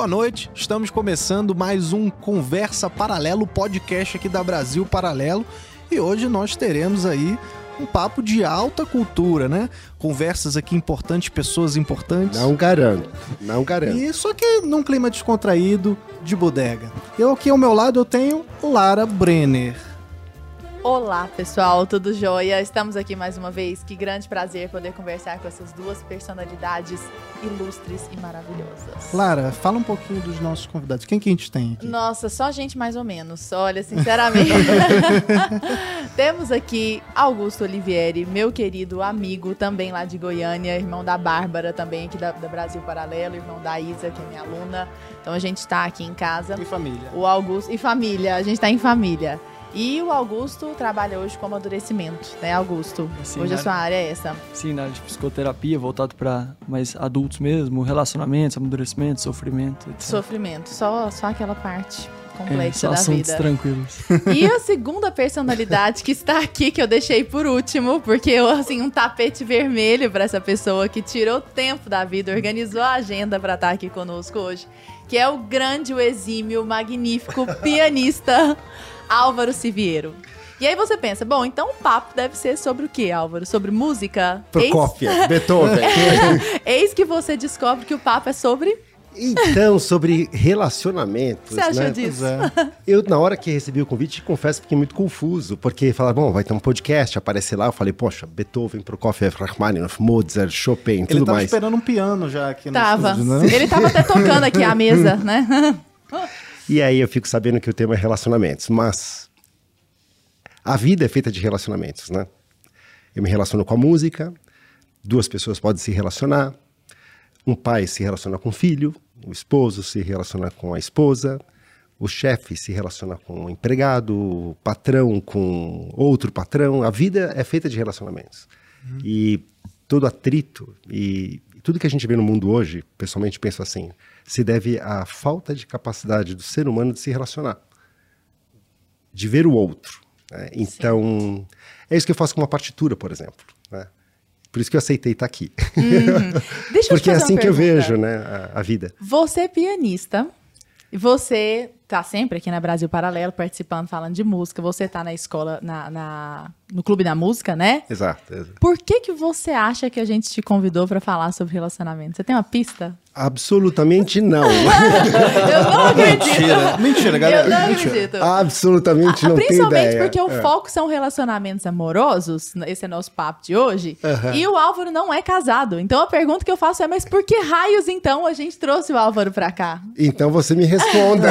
boa noite. Estamos começando mais um Conversa Paralelo, podcast aqui da Brasil Paralelo. E hoje nós teremos aí um papo de alta cultura, né? Conversas aqui importantes, pessoas importantes. Não garanto. E só que num clima descontraído, de bodega. Eu aqui ao meu lado eu tenho Lara Brenner. Olá, pessoal, tudo jóia? Estamos aqui mais uma vez. Que grande prazer poder conversar com essas duas personalidades ilustres e maravilhosas. Lara, fala um pouquinho dos nossos convidados. Quem que a gente tem aqui? Nossa, só gente mais ou menos. Olha, sinceramente. Temos aqui Augusto Olivieri, meu querido amigo, também lá de Goiânia, irmão da Bárbara, também aqui da Brasil Paralelo, irmão da Isa, que é minha aluna. Então a gente tá aqui em casa. E família. O Augusto e família, a gente tá em família. E o Augusto trabalha hoje com amadurecimento, né, Augusto? Sim, hoje a sua área é essa. Sim, na área de psicoterapia, voltado para mais adultos mesmo, relacionamentos, amadurecimento, sofrimento, etc. Sofrimento, só aquela parte complexa só da assuntos vida. tranquilos. E a segunda personalidade que está aqui, que eu deixei por último, porque eu, assim, um tapete vermelho para essa pessoa que tirou tempo da vida, organizou a agenda para estar aqui conosco hoje, que é o grande, o exímio, o magnífico pianista Álvaro Siviero. E aí você pensa, bom, então o papo deve ser sobre o quê, Álvaro? Sobre música? Prokofiev, Beethoven. Eis que você descobre que o papo é sobre... Então, sobre relacionamentos, Você achou né? disso? Eu, na hora que recebi o convite, confesso que fiquei muito confuso, porque falaram, bom, vai ter um podcast, aparecer lá, eu falei, poxa, Beethoven, Prokofiev, Rachmaninoff, Mozart, Chopin, tudo Ele tava mais. esperando um piano já aqui no Tava. estúdio, né? Ele tava até tocando aqui a mesa, né? E aí eu fico sabendo que o tema é relacionamentos, mas a vida é feita de relacionamentos, né? Eu me relaciono com a música, duas pessoas podem se relacionar, um pai se relaciona com o filho, o esposo se relaciona com a esposa, o chefe se relaciona com o empregado, o patrão com outro patrão. A vida é feita de relacionamentos. E todo atrito e tudo que a gente vê no mundo hoje, pessoalmente penso assim, se deve à falta de capacidade do ser humano de se relacionar, de ver o outro, né? Então, é isso que eu faço com uma partitura, por exemplo, né? Por isso que eu aceitei estar aqui. Deixa eu Porque é te fazer assim uma que eu pergunta. vejo, né, a vida. Você é pianista, você tá sempre aqui na Brasil Paralelo, participando, falando de música, você tá na escola, no Clube da Música, né? Exato. Por que você acha que a gente te convidou pra falar sobre relacionamento? Você tem uma pista? Absolutamente não. Eu não acredito. Mentira, galera. Eu não Mentira. acredito. Absolutamente não tenho Principalmente ideia. porque o foco são relacionamentos amorosos, esse é nosso papo de hoje, e o Álvaro não é casado. Então a pergunta que eu faço é, mas por que raios então a gente trouxe o Álvaro pra cá? Então você me responda.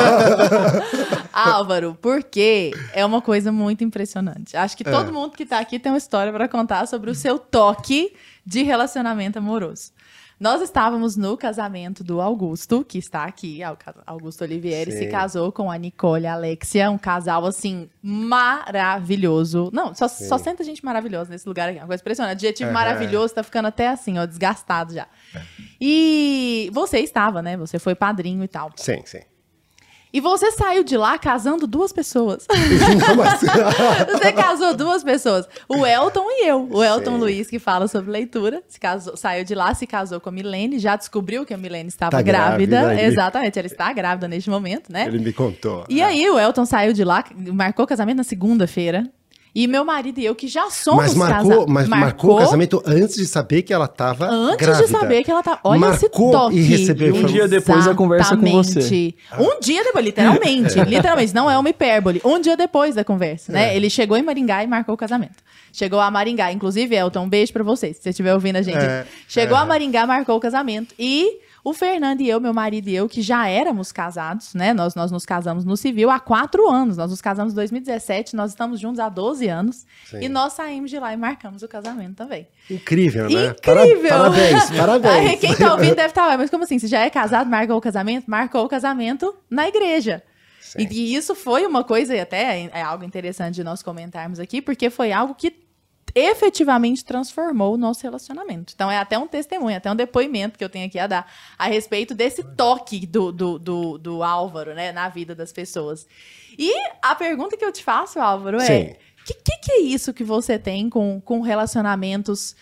Álvaro, porque é uma coisa muito impressionante. Acho que todo mundo que tá aqui tem uma história pra contar sobre o seu toque de relacionamento amoroso. Nós estávamos no casamento do Augusto, que está aqui, Augusto Olivieri, Sim. se casou com a Nicole Alexia, um casal, assim, maravilhoso. Não, só senta gente maravilhosa nesse lugar aqui, uma coisa impressionante. Adjetivo maravilhoso, tá ficando até assim, ó, desgastado já. E você estava, né? Você foi padrinho e tal. Sim, sim. E você saiu de lá casando duas pessoas. Como assim? Você casou duas pessoas. O Elton e eu. O Elton Sim. Luiz, que fala sobre leitura, saiu de lá, se casou com a Milene, já descobriu que a Milene estava Tá grávida. grávida. Exatamente, ela está grávida neste momento, né? Ele me contou. E aí o Elton saiu de lá, marcou o casamento na segunda-feira. E meu marido e eu, que já somos Mas marcou o casamento antes de saber que ela estava grávida. Antes de saber que ela tá. Olha Marcou esse toque. e recebeu. Um dia depois da conversa com você. Exatamente. Um dia depois, literalmente. Literalmente, não é uma hipérbole. Um dia depois da conversa, né? Ele chegou em Maringá e marcou o casamento. Chegou a Maringá. Inclusive, Elton, um beijo pra você, se você estiver ouvindo a gente. Chegou a Maringá, marcou o casamento. E o Fernando e eu, meu marido e eu, que já éramos casados, né? Nós nos casamos no civil há 4 anos. Nós nos casamos em 2017, nós estamos juntos há 12 anos. Sim. E nós saímos de lá e marcamos o casamento também. Incrível, né? Incrível! Parabéns. Aí, quem tá ouvindo deve estar, mas como assim? Se já é casado, marcou o casamento? Marcou o casamento na igreja. E isso foi uma coisa, e até é algo interessante de nós comentarmos aqui, porque foi algo que efetivamente transformou o nosso relacionamento. Então é até um testemunho, até um depoimento que eu tenho aqui a dar a respeito desse toque do Álvaro, né, na vida das pessoas. E a pergunta que eu te faço, Álvaro, é: que é isso que você tem com relacionamentos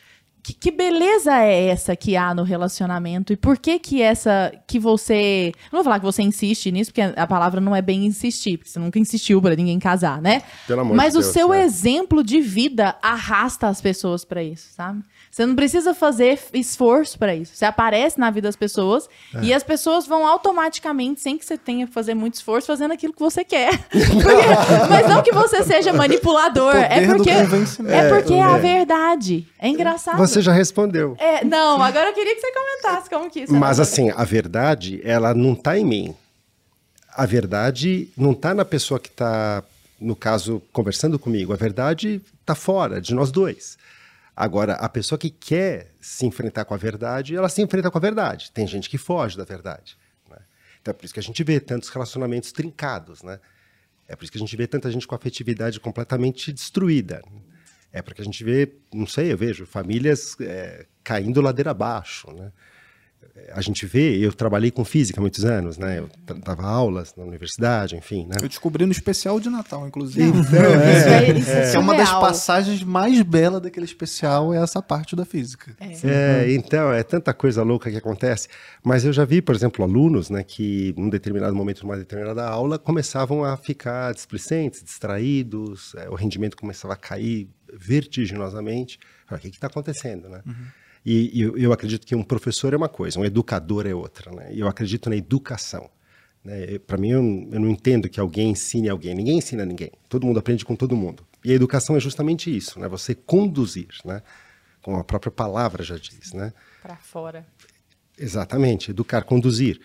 que beleza é essa que há no relacionamento? E por que você... Não vou falar que você insiste nisso, porque a palavra não é bem insistir, porque você nunca insistiu pra ninguém casar, né? Pelo amor Mas de o Deus, seu né? exemplo de vida arrasta as pessoas pra isso, sabe? Você não precisa fazer esforço pra isso. Você aparece na vida das pessoas e as pessoas vão automaticamente, sem que você tenha que fazer muito esforço, fazendo aquilo que você quer. Mas não que você seja manipulador. É porque é a verdade. É engraçado. Você já respondeu. Não, agora eu queria que você comentasse como que isso é. Mas assim, a verdade, ela não está em mim. A verdade não está na pessoa que está, no caso, conversando comigo. A verdade está fora de nós dois. Agora, a pessoa que quer se enfrentar com a verdade, ela se enfrenta com a verdade. Tem gente que foge da verdade, né? Então é por isso que a gente vê tantos relacionamentos trincados, né? É por isso que a gente vê tanta gente com afetividade completamente destruída. É porque a gente vê, não sei, eu vejo famílias caindo ladeira abaixo, né? A gente vê, eu trabalhei com física há muitos anos, né? Eu dava aulas na universidade, enfim, né? Eu descobri no especial de Natal, inclusive. Isso é É uma das surreal. passagens mais belas daquele especial, é essa parte da física. Então, é tanta coisa louca que acontece. Mas eu já vi, por exemplo, alunos, né, que num determinado momento, numa determinada aula, começavam a ficar displicentes, distraídos, o rendimento começava a cair vertiginosamente. O que está acontecendo, né? E eu acredito que um professor é uma coisa, um educador é outra, né? E eu acredito na educação, né? Para mim, eu não entendo que alguém ensine alguém. Ninguém ensina ninguém. Todo mundo aprende com todo mundo. E a educação é justamente isso, né? Você conduzir, né? Como a própria palavra já diz, né? Pra fora. Exatamente, educar, conduzir.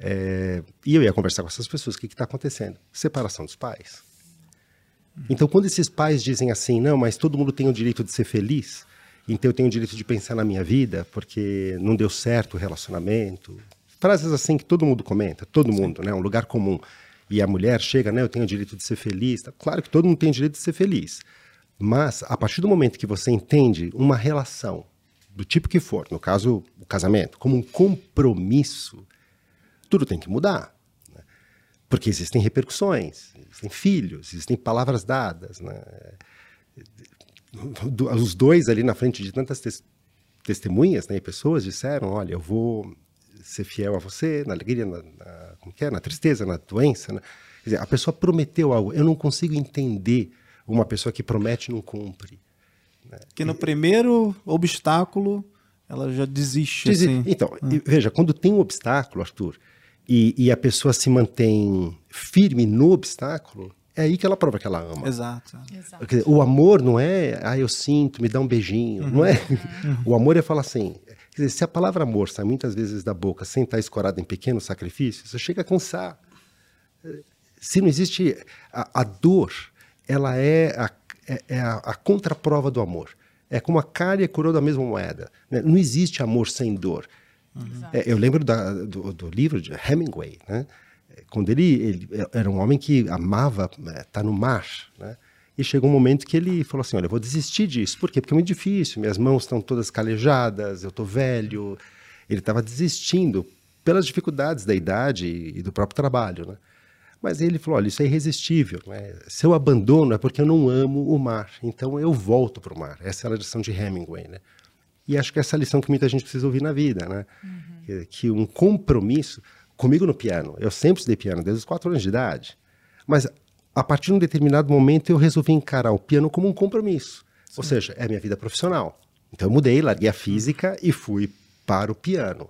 E eu ia conversar com essas pessoas. O que está acontecendo? Separação dos pais. Então, quando esses pais dizem assim, não, mas todo mundo tem o direito de ser feliz, então eu tenho o direito de pensar na minha vida porque não deu certo o relacionamento. Frases assim que todo mundo comenta, todo mundo, né? Um lugar comum. E a mulher chega, né? Eu tenho o direito de ser feliz. Claro que todo mundo tem o direito de ser feliz. Mas, a partir do momento que você entende uma relação, do tipo que for, no caso, o casamento, como um compromisso, tudo tem que mudar. Né? Porque existem repercussões, existem filhos, existem palavras dadas, né? Os dois ali na frente de tantas testemunhas, né, e pessoas disseram, olha, eu vou ser fiel a você na alegria, na tristeza, na doença. Né? Quer dizer, a pessoa prometeu algo. Eu não consigo entender uma pessoa que promete e não cumpre. Né? Que no primeiro obstáculo, ela já desiste. Assim. Então, veja, quando tem um obstáculo, Arthur, e a pessoa se mantém firme no obstáculo, é aí que ela prova que ela ama. Exato. Quer dizer, o amor não é, eu sinto, me dá um beijinho, não é? O amor é falar assim, quer dizer, se a palavra amor sai muitas vezes da boca sem estar escorada em pequenos sacrifícios, você chega a cansar. Se não existe a dor, ela é a contraprova do amor. É como a cara e a coroa da mesma moeda. Né? Não existe amor sem dor. Eu lembro do livro de Hemingway, né? Quando ele era um homem que amava estar no mar, né? E chegou um momento que ele falou assim, olha, eu vou desistir disso. Por quê? Porque é muito difícil, minhas mãos estão todas calejadas, eu estou velho. Ele estava desistindo pelas dificuldades da idade e do próprio trabalho, né? Mas ele falou, olha, isso é irresistível, né? Se eu abandono é porque eu não amo o mar, então eu volto para o mar. Essa é a lição de Hemingway, né? E acho que essa é a lição que muita gente precisa ouvir na vida, né? Que um compromisso... Comigo no piano, eu sempre estudei piano desde os 4 anos de idade, mas a partir de um determinado momento eu resolvi encarar o piano como um compromisso, ou seja, é a minha vida profissional. Então eu mudei, larguei a física e fui para o piano.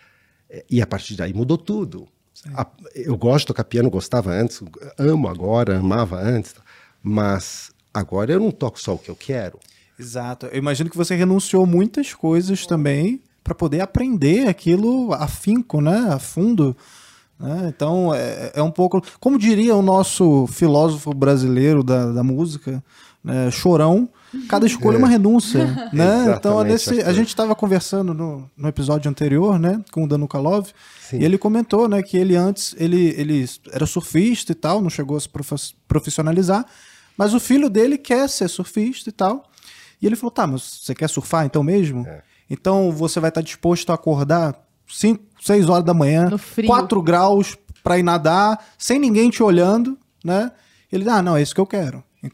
E a partir daí mudou tudo. Eu gosto de tocar piano, gostava antes, amo agora, amava antes, mas agora eu não toco só o que eu quero. Exato. Eu imagino que você renunciou muitas coisas também para poder aprender aquilo afinco, né, a fundo. Né? Então, é um pouco... Como diria o nosso filósofo brasileiro da música, né, Chorão, cada escolha é uma renúncia. Né? Então, a gente estava conversando no episódio anterior, né, com o Danuka Love, e ele comentou, né, que ele antes ele era surfista e tal, não chegou a se profissionalizar, mas o filho dele quer ser surfista e tal. E ele falou, tá, mas você quer surfar então mesmo? Então você vai estar disposto a acordar 5, 6 horas da manhã, 4 graus para ir nadar, sem ninguém te olhando, né? Ele, não, é isso que eu quero. Então,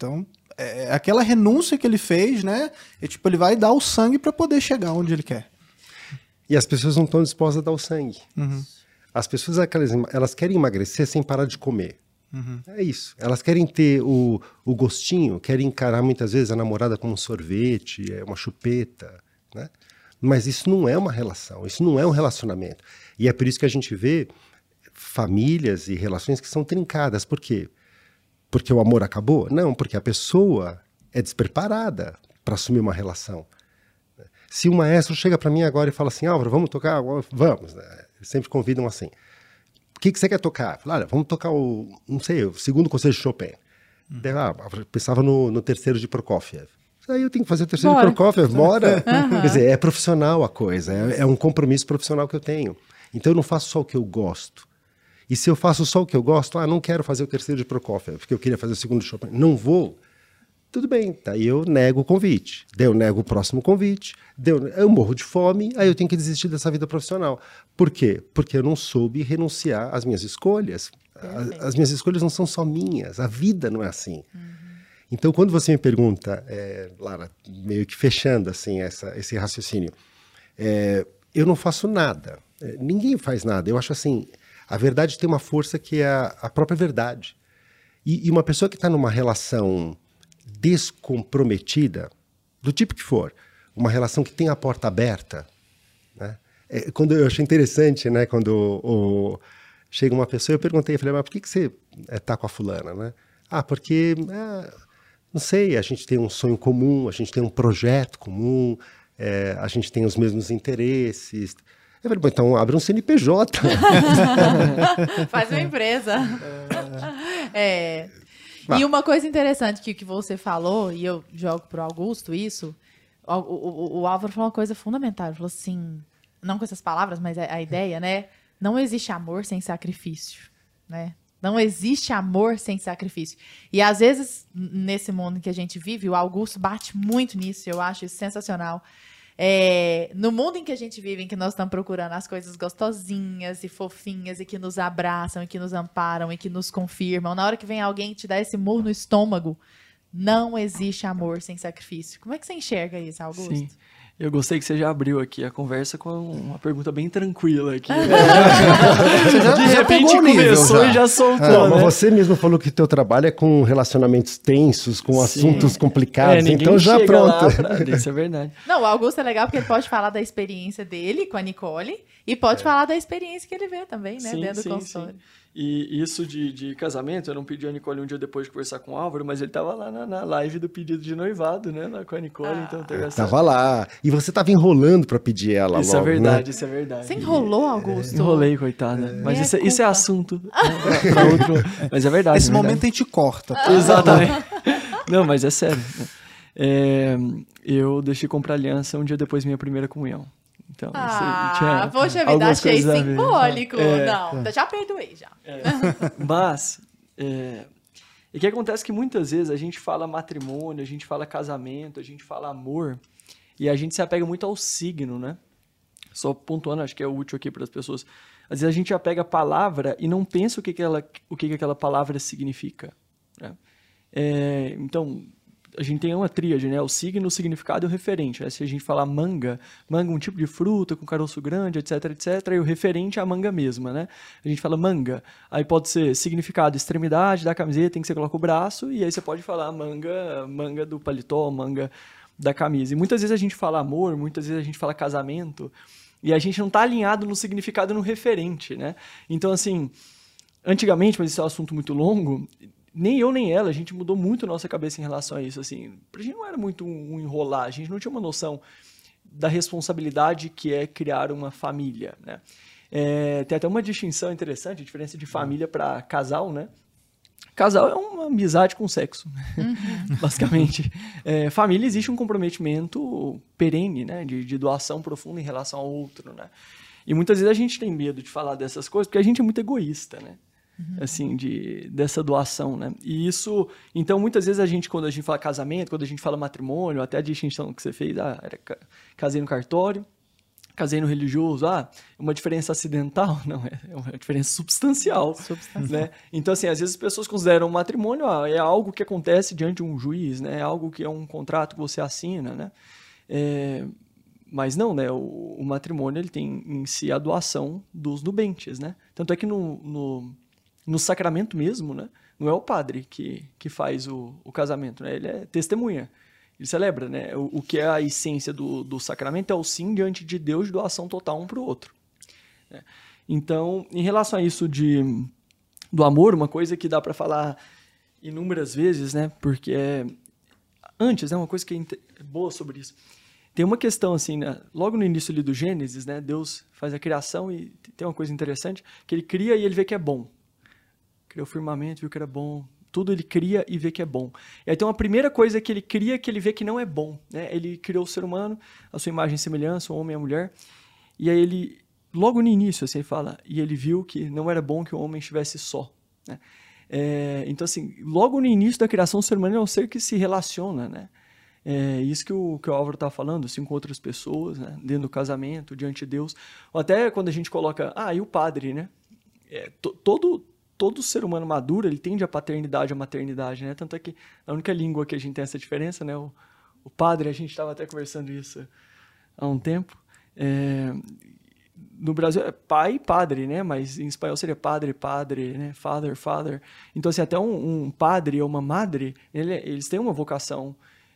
aquela renúncia que ele fez, né? E, tipo, ele vai dar o sangue para poder chegar onde ele quer. E as pessoas não estão dispostas a dar o sangue. As pessoas, elas querem emagrecer sem parar de comer. É isso. Elas querem ter o gostinho, querem encarar muitas vezes a namorada como um sorvete, uma chupeta, né? Mas isso não é uma relação, isso não é um relacionamento. E é por isso que a gente vê famílias e relações que são trincadas. Por quê? Porque o amor acabou? Não, porque a pessoa é despreparada para assumir uma relação. Se o maestro chega para mim agora e fala assim, Álvaro, vamos tocar? Vamos. Né? Eles sempre convidam assim. O que você quer tocar? Falo, olha, vamos tocar o segundo concerto de Chopin. Eu pensava no terceiro de Prokofiev. Aí eu tenho que fazer o terceiro de Prokofiev, bora. Quer dizer, é profissional a coisa, é um compromisso profissional que eu tenho. Então eu não faço só o que eu gosto. E se eu faço só o que eu gosto, não quero fazer o terceiro de Prokofiev, porque eu queria fazer o segundo de Chopin. Não vou. Tudo bem, daí eu nego o convite. Daí eu nego o próximo convite. Eu morro de fome, aí eu tenho que desistir dessa vida profissional. Por quê? Porque eu não soube renunciar às minhas escolhas. As minhas escolhas não são só minhas, a vida não é assim. Então, quando você me pergunta, Lara, meio que fechando assim, esse raciocínio, eu não faço nada, ninguém faz nada. Eu acho assim, a verdade tem uma força que é a própria verdade. E uma pessoa que está numa relação descomprometida, do tipo que for, uma relação que tem a porta aberta, né? Quando eu achei interessante, né, quando chega uma pessoa, eu perguntei, falei, mas por que você está com a fulana, né? Porque, não sei, a gente tem um sonho comum, a gente tem um projeto comum, a gente tem os mesmos interesses. Eu falei, bom, então abre um CNPJ. Faz uma empresa. E uma coisa interessante que você falou, e eu jogo pro Augusto isso, o Álvaro falou uma coisa fundamental, ele falou assim, não com essas palavras, mas a ideia, né? Não existe amor sem sacrifício, né? Não existe amor sem sacrifício. E às vezes, nesse mundo que a gente vive, o Augusto bate muito nisso, eu acho isso sensacional. No mundo em que a gente vive, em que nós estamos procurando as coisas gostosinhas e fofinhas e que nos abraçam e que nos amparam e que nos confirmam, na hora que vem alguém te dar esse murro no estômago, não existe amor sem sacrifício. Como é que você enxerga isso, Augusto? Sim. Eu gostei que você já abriu aqui a conversa com uma pergunta bem tranquila aqui. De repente começou e já soltou, né? Mas você mesmo falou que teu trabalho é com relacionamentos tensos, com assuntos complicados, então já pronto. Isso é verdade. Não, o Augusto é legal porque ele pode falar da experiência dele com a Nicole e pode falar da experiência que ele vê também, né, dentro do consultório. E isso de casamento, eu não pedi a Nicole um dia depois de conversar com o Álvaro, mas ele estava lá na live do pedido de noivado, né? Lá com a Nicole, então teve essa... Tava lá. E você tava enrolando para pedir ela isso logo, é verdade, né? Isso é verdade. Você enrolou, Augusto? Enrolei, coitada. Mas isso é assunto para outro... Mas é verdade. Esse momento a gente corta. Exatamente. Não, mas é sério. Eu deixei comprar aliança um dia depois da minha primeira comunhão. Então, poxa vida, achei simbólico. Não, já perdoei, já. Mas, o que acontece é que muitas vezes a gente fala matrimônio, a gente fala casamento, a gente fala amor, e a gente se apega muito ao signo, né? Só pontuando, acho que é útil aqui para as pessoas. Às vezes a gente apega a palavra e não pensa o que aquela palavra significa, né? Então... A gente tem uma tríade, né? O signo, o significado e o referente. Né? Se a gente falar manga é um tipo de fruta com caroço grande, etc, etc. E o referente é a manga mesma, né? A gente fala manga. Aí pode ser significado, extremidade da camiseta em que você coloca o braço. E aí você pode falar manga do paletó, manga da camisa. E muitas vezes a gente fala amor, muitas vezes a gente fala casamento. E a gente não está alinhado no significado e no referente, né? Então, assim, antigamente, mas isso é um assunto muito longo... Nem eu, nem ela, a gente mudou muito a nossa cabeça em relação a isso, assim, pra gente não era muito um enrolar, a gente não tinha uma noção da responsabilidade que é criar uma família, né? Tem até uma distinção interessante, a diferença de família para casal, né? Casal é uma amizade com sexo, basicamente. Família existe um comprometimento perene, né? De doação profunda em relação ao outro, né? E muitas vezes a gente tem medo de falar dessas coisas porque a gente é muito egoísta, né? Assim, dessa doação, né? E isso, então, muitas vezes quando a gente fala casamento, quando a gente fala matrimônio, até a distinção que você fez, casei no cartório, casei no religioso, uma diferença acidental? Não, é uma diferença substancial. Né? Então, assim, às vezes as pessoas consideram o matrimônio é algo que acontece diante de um juiz, né? É algo que é um contrato que você assina, né? Mas não, né? O matrimônio ele tem em si a doação dos nubentes, né? Tanto é que no sacramento mesmo, né? Não é o padre que faz o casamento, né? Ele é testemunha. Ele celebra, né? O que é a essência do sacramento é o sim diante de Deus de doação total um para o outro. Né? Então, em relação a isso do amor, uma coisa que dá para falar inúmeras vezes, né? Porque antes, né? Uma coisa que é boa sobre isso. Tem uma questão assim, né? Logo no início ali do Gênesis, né? Deus faz a criação e tem uma coisa interessante, que ele cria e ele vê que é bom. Criou o firmamento, viu que era bom. Tudo ele cria e vê que é bom. E aí tem uma primeira coisa que ele cria que ele vê que não é bom. Né? Ele criou o ser humano, a sua imagem e semelhança, o homem e a mulher. E aí ele, logo no início, assim, ele fala, e ele viu que não era bom que o homem estivesse só. Né? Então, assim, logo no início da criação, o ser humano é um ser que se relaciona, né? Isso que o Álvaro está falando, assim, com outras pessoas, né? Dentro do casamento, diante de Deus. Ou até quando a gente coloca, e o padre, né? Todo ser humano maduro, ele tende a paternidade e a maternidade, né? Tanto é que a única língua que a gente tem essa diferença, né? O padre, a gente estava até conversando isso há um tempo. No Brasil é pai e padre, né? Mas em espanhol seria padre, né? Father, father. Então, assim, até um padre ou uma madre, eles têm uma vocação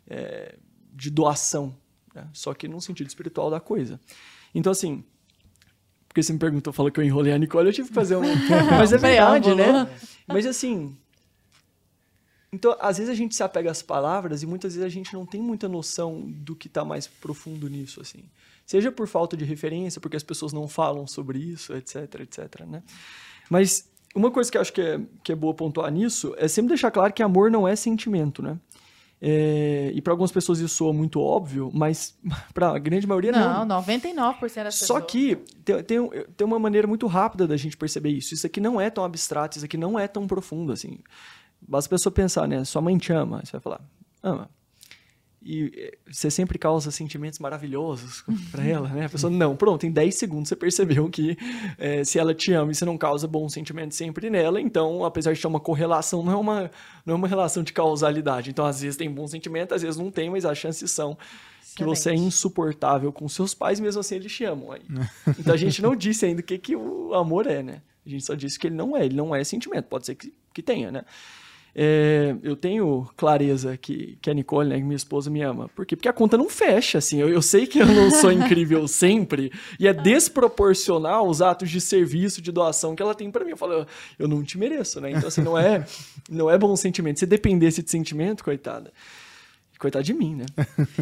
de doação, né? Só que num sentido espiritual da coisa. Então, assim... Porque você me perguntou, falou que eu enrolei a Nicole, eu tive que fazer Mas é verdade, né? Mas assim... Então, às vezes a gente se apega às palavras e muitas vezes a gente não tem muita noção do que está mais profundo nisso, assim. Seja por falta de referência, porque as pessoas não falam sobre isso, etc, né? Mas uma coisa que eu acho que é boa pontuar nisso é sempre deixar claro que amor não é sentimento, né? E para algumas pessoas isso soa muito óbvio, mas para a grande maioria não. Não, 99% das pessoas. Só que tem uma maneira muito rápida da gente perceber isso. Isso aqui não é tão abstrato, isso aqui não é tão profundo, assim. Basta a pessoa pensar, né? Sua mãe te ama. Você vai falar, ama. E você sempre causa sentimentos maravilhosos para ela, né? A pessoa, não, pronto, em 10 segundos você percebeu que se ela te ama e você não causa bons sentimentos sempre nela, então, apesar de ter uma correlação, não é uma relação de causalidade. Então, às vezes tem bom sentimento, às vezes não tem, mas as chances são que você é insuportável com seus pais, mesmo assim eles te amam. Aí. Então, a gente não disse ainda o que o amor é, né? A gente só disse que ele não é sentimento, pode ser que tenha, né? Eu tenho clareza que a Nicole, né, que minha esposa, me ama. Por quê? Porque a conta não fecha, assim. Eu sei que eu não sou incrível sempre e é desproporcional os atos de serviço, de doação que ela tem pra mim. Eu falo, eu não te mereço, né? Então, assim, não é bom sentimento. Se dependesse de sentimento, coitada de mim, né?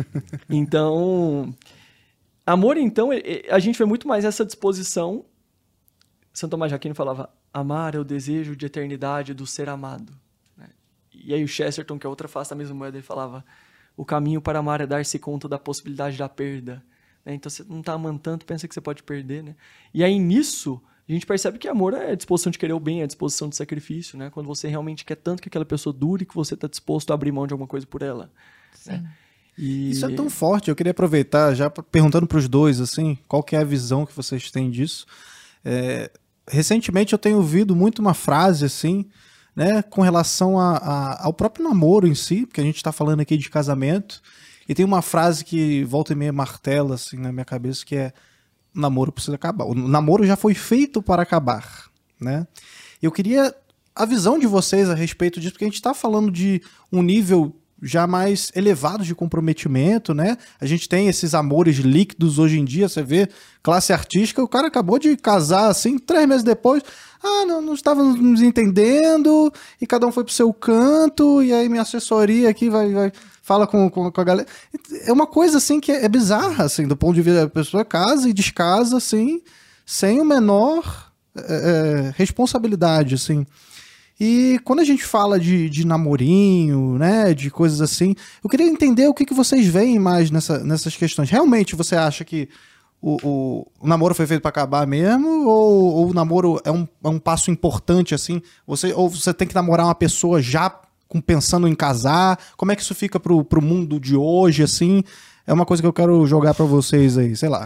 Então, amor, então, a gente vê muito mais essa disposição. Santo Tomás de Aquino falava, amar é o desejo de eternidade do ser amado. E aí o Chesterton, que é outra face da mesma moeda, ele falava, o caminho para amar é dar-se conta da possibilidade da perda. Né? Então você não está amando tanto, pensa que você pode perder. Né? E aí nisso, a gente percebe que amor é a disposição de querer o bem, é a disposição de sacrifício. Né? Quando você realmente quer tanto que aquela pessoa dure, que você está disposto a abrir mão de alguma coisa por ela. Né? Isso é tão forte, eu queria aproveitar já perguntando para os dois, assim, qual que é a visão que vocês têm disso. Recentemente eu tenho ouvido muito uma frase assim, né, com relação ao próprio namoro em si, porque a gente está falando aqui de casamento, e tem uma frase que volta e meia martela assim, na minha cabeça, que é o namoro precisa acabar. O namoro já foi feito para acabar. Né? Eu queria a visão de vocês a respeito disso, porque a gente está falando de um nível já mais elevado de comprometimento, né? A gente tem esses amores líquidos hoje em dia, você vê, classe artística, o cara acabou de casar, assim, 3 meses depois, não estávamos nos entendendo, e cada um foi pro seu canto, e aí minha assessoria aqui vai fala com a galera. É uma coisa, assim, que é bizarra, assim, do ponto de vista da pessoa casa e descasa, assim, sem o menor responsabilidade, assim. E quando a gente fala de namorinho, né, de coisas assim, eu queria entender o que vocês veem mais nessas questões. Realmente você acha que o namoro foi feito para acabar mesmo? Ou o namoro é um passo importante, assim? Ou você tem que namorar uma pessoa já pensando em casar? Como é que isso fica pro mundo de hoje, assim? É uma coisa que eu quero jogar para vocês aí, sei lá.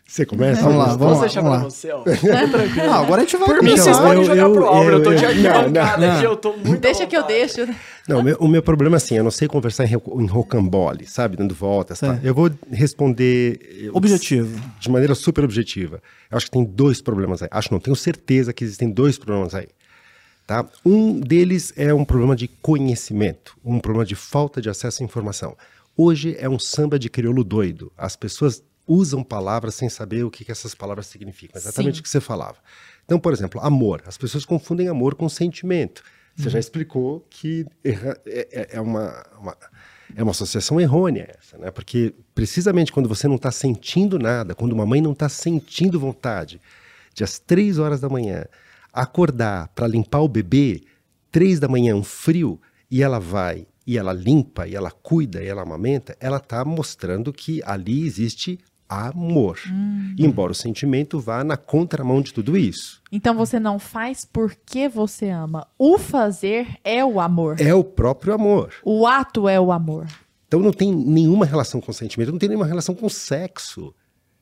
Você começa? Vamos lá, Posso vamos lá. deixar Vamos pra lá. você, ó. Fica tranquilo. Não, agora a gente vai Por mim, começar. vocês podem jogar pro Álvaro. Eu tô de não, arquibancada aqui, eu tô muito Deixa à que eu vontade. deixo. Não, o meu problema é assim, eu não sei conversar em rocambole, sabe? Dando voltas, tá? Sim. Eu vou responder... Objetivo. De maneira super objetiva. Eu acho que tem 2 problemas aí. Acho não, tenho certeza que existem 2 problemas aí. Tá? Um deles é um problema de conhecimento, um problema de falta de acesso à informação. Hoje é um samba de crioulo doido. As pessoas usam palavras sem saber o que essas palavras significam. Exatamente Sim. o que você falava. Então, por exemplo, amor. As pessoas confundem amor com sentimento. Você já explicou que é uma associação errônea essa, né? Porque precisamente quando você não está sentindo nada, quando uma mãe não está sentindo vontade de às 3 horas da manhã acordar para limpar o bebê, 3 da manhã, um frio, e ela vai, e ela limpa, e ela cuida, e ela amamenta, ela está mostrando que ali existe amor. Embora o sentimento vá na contramão de tudo isso. Então você não faz porque você ama. O fazer é o amor. É o próprio amor. O ato é o amor. Então não tem nenhuma relação com sentimento, não tem nenhuma relação com sexo.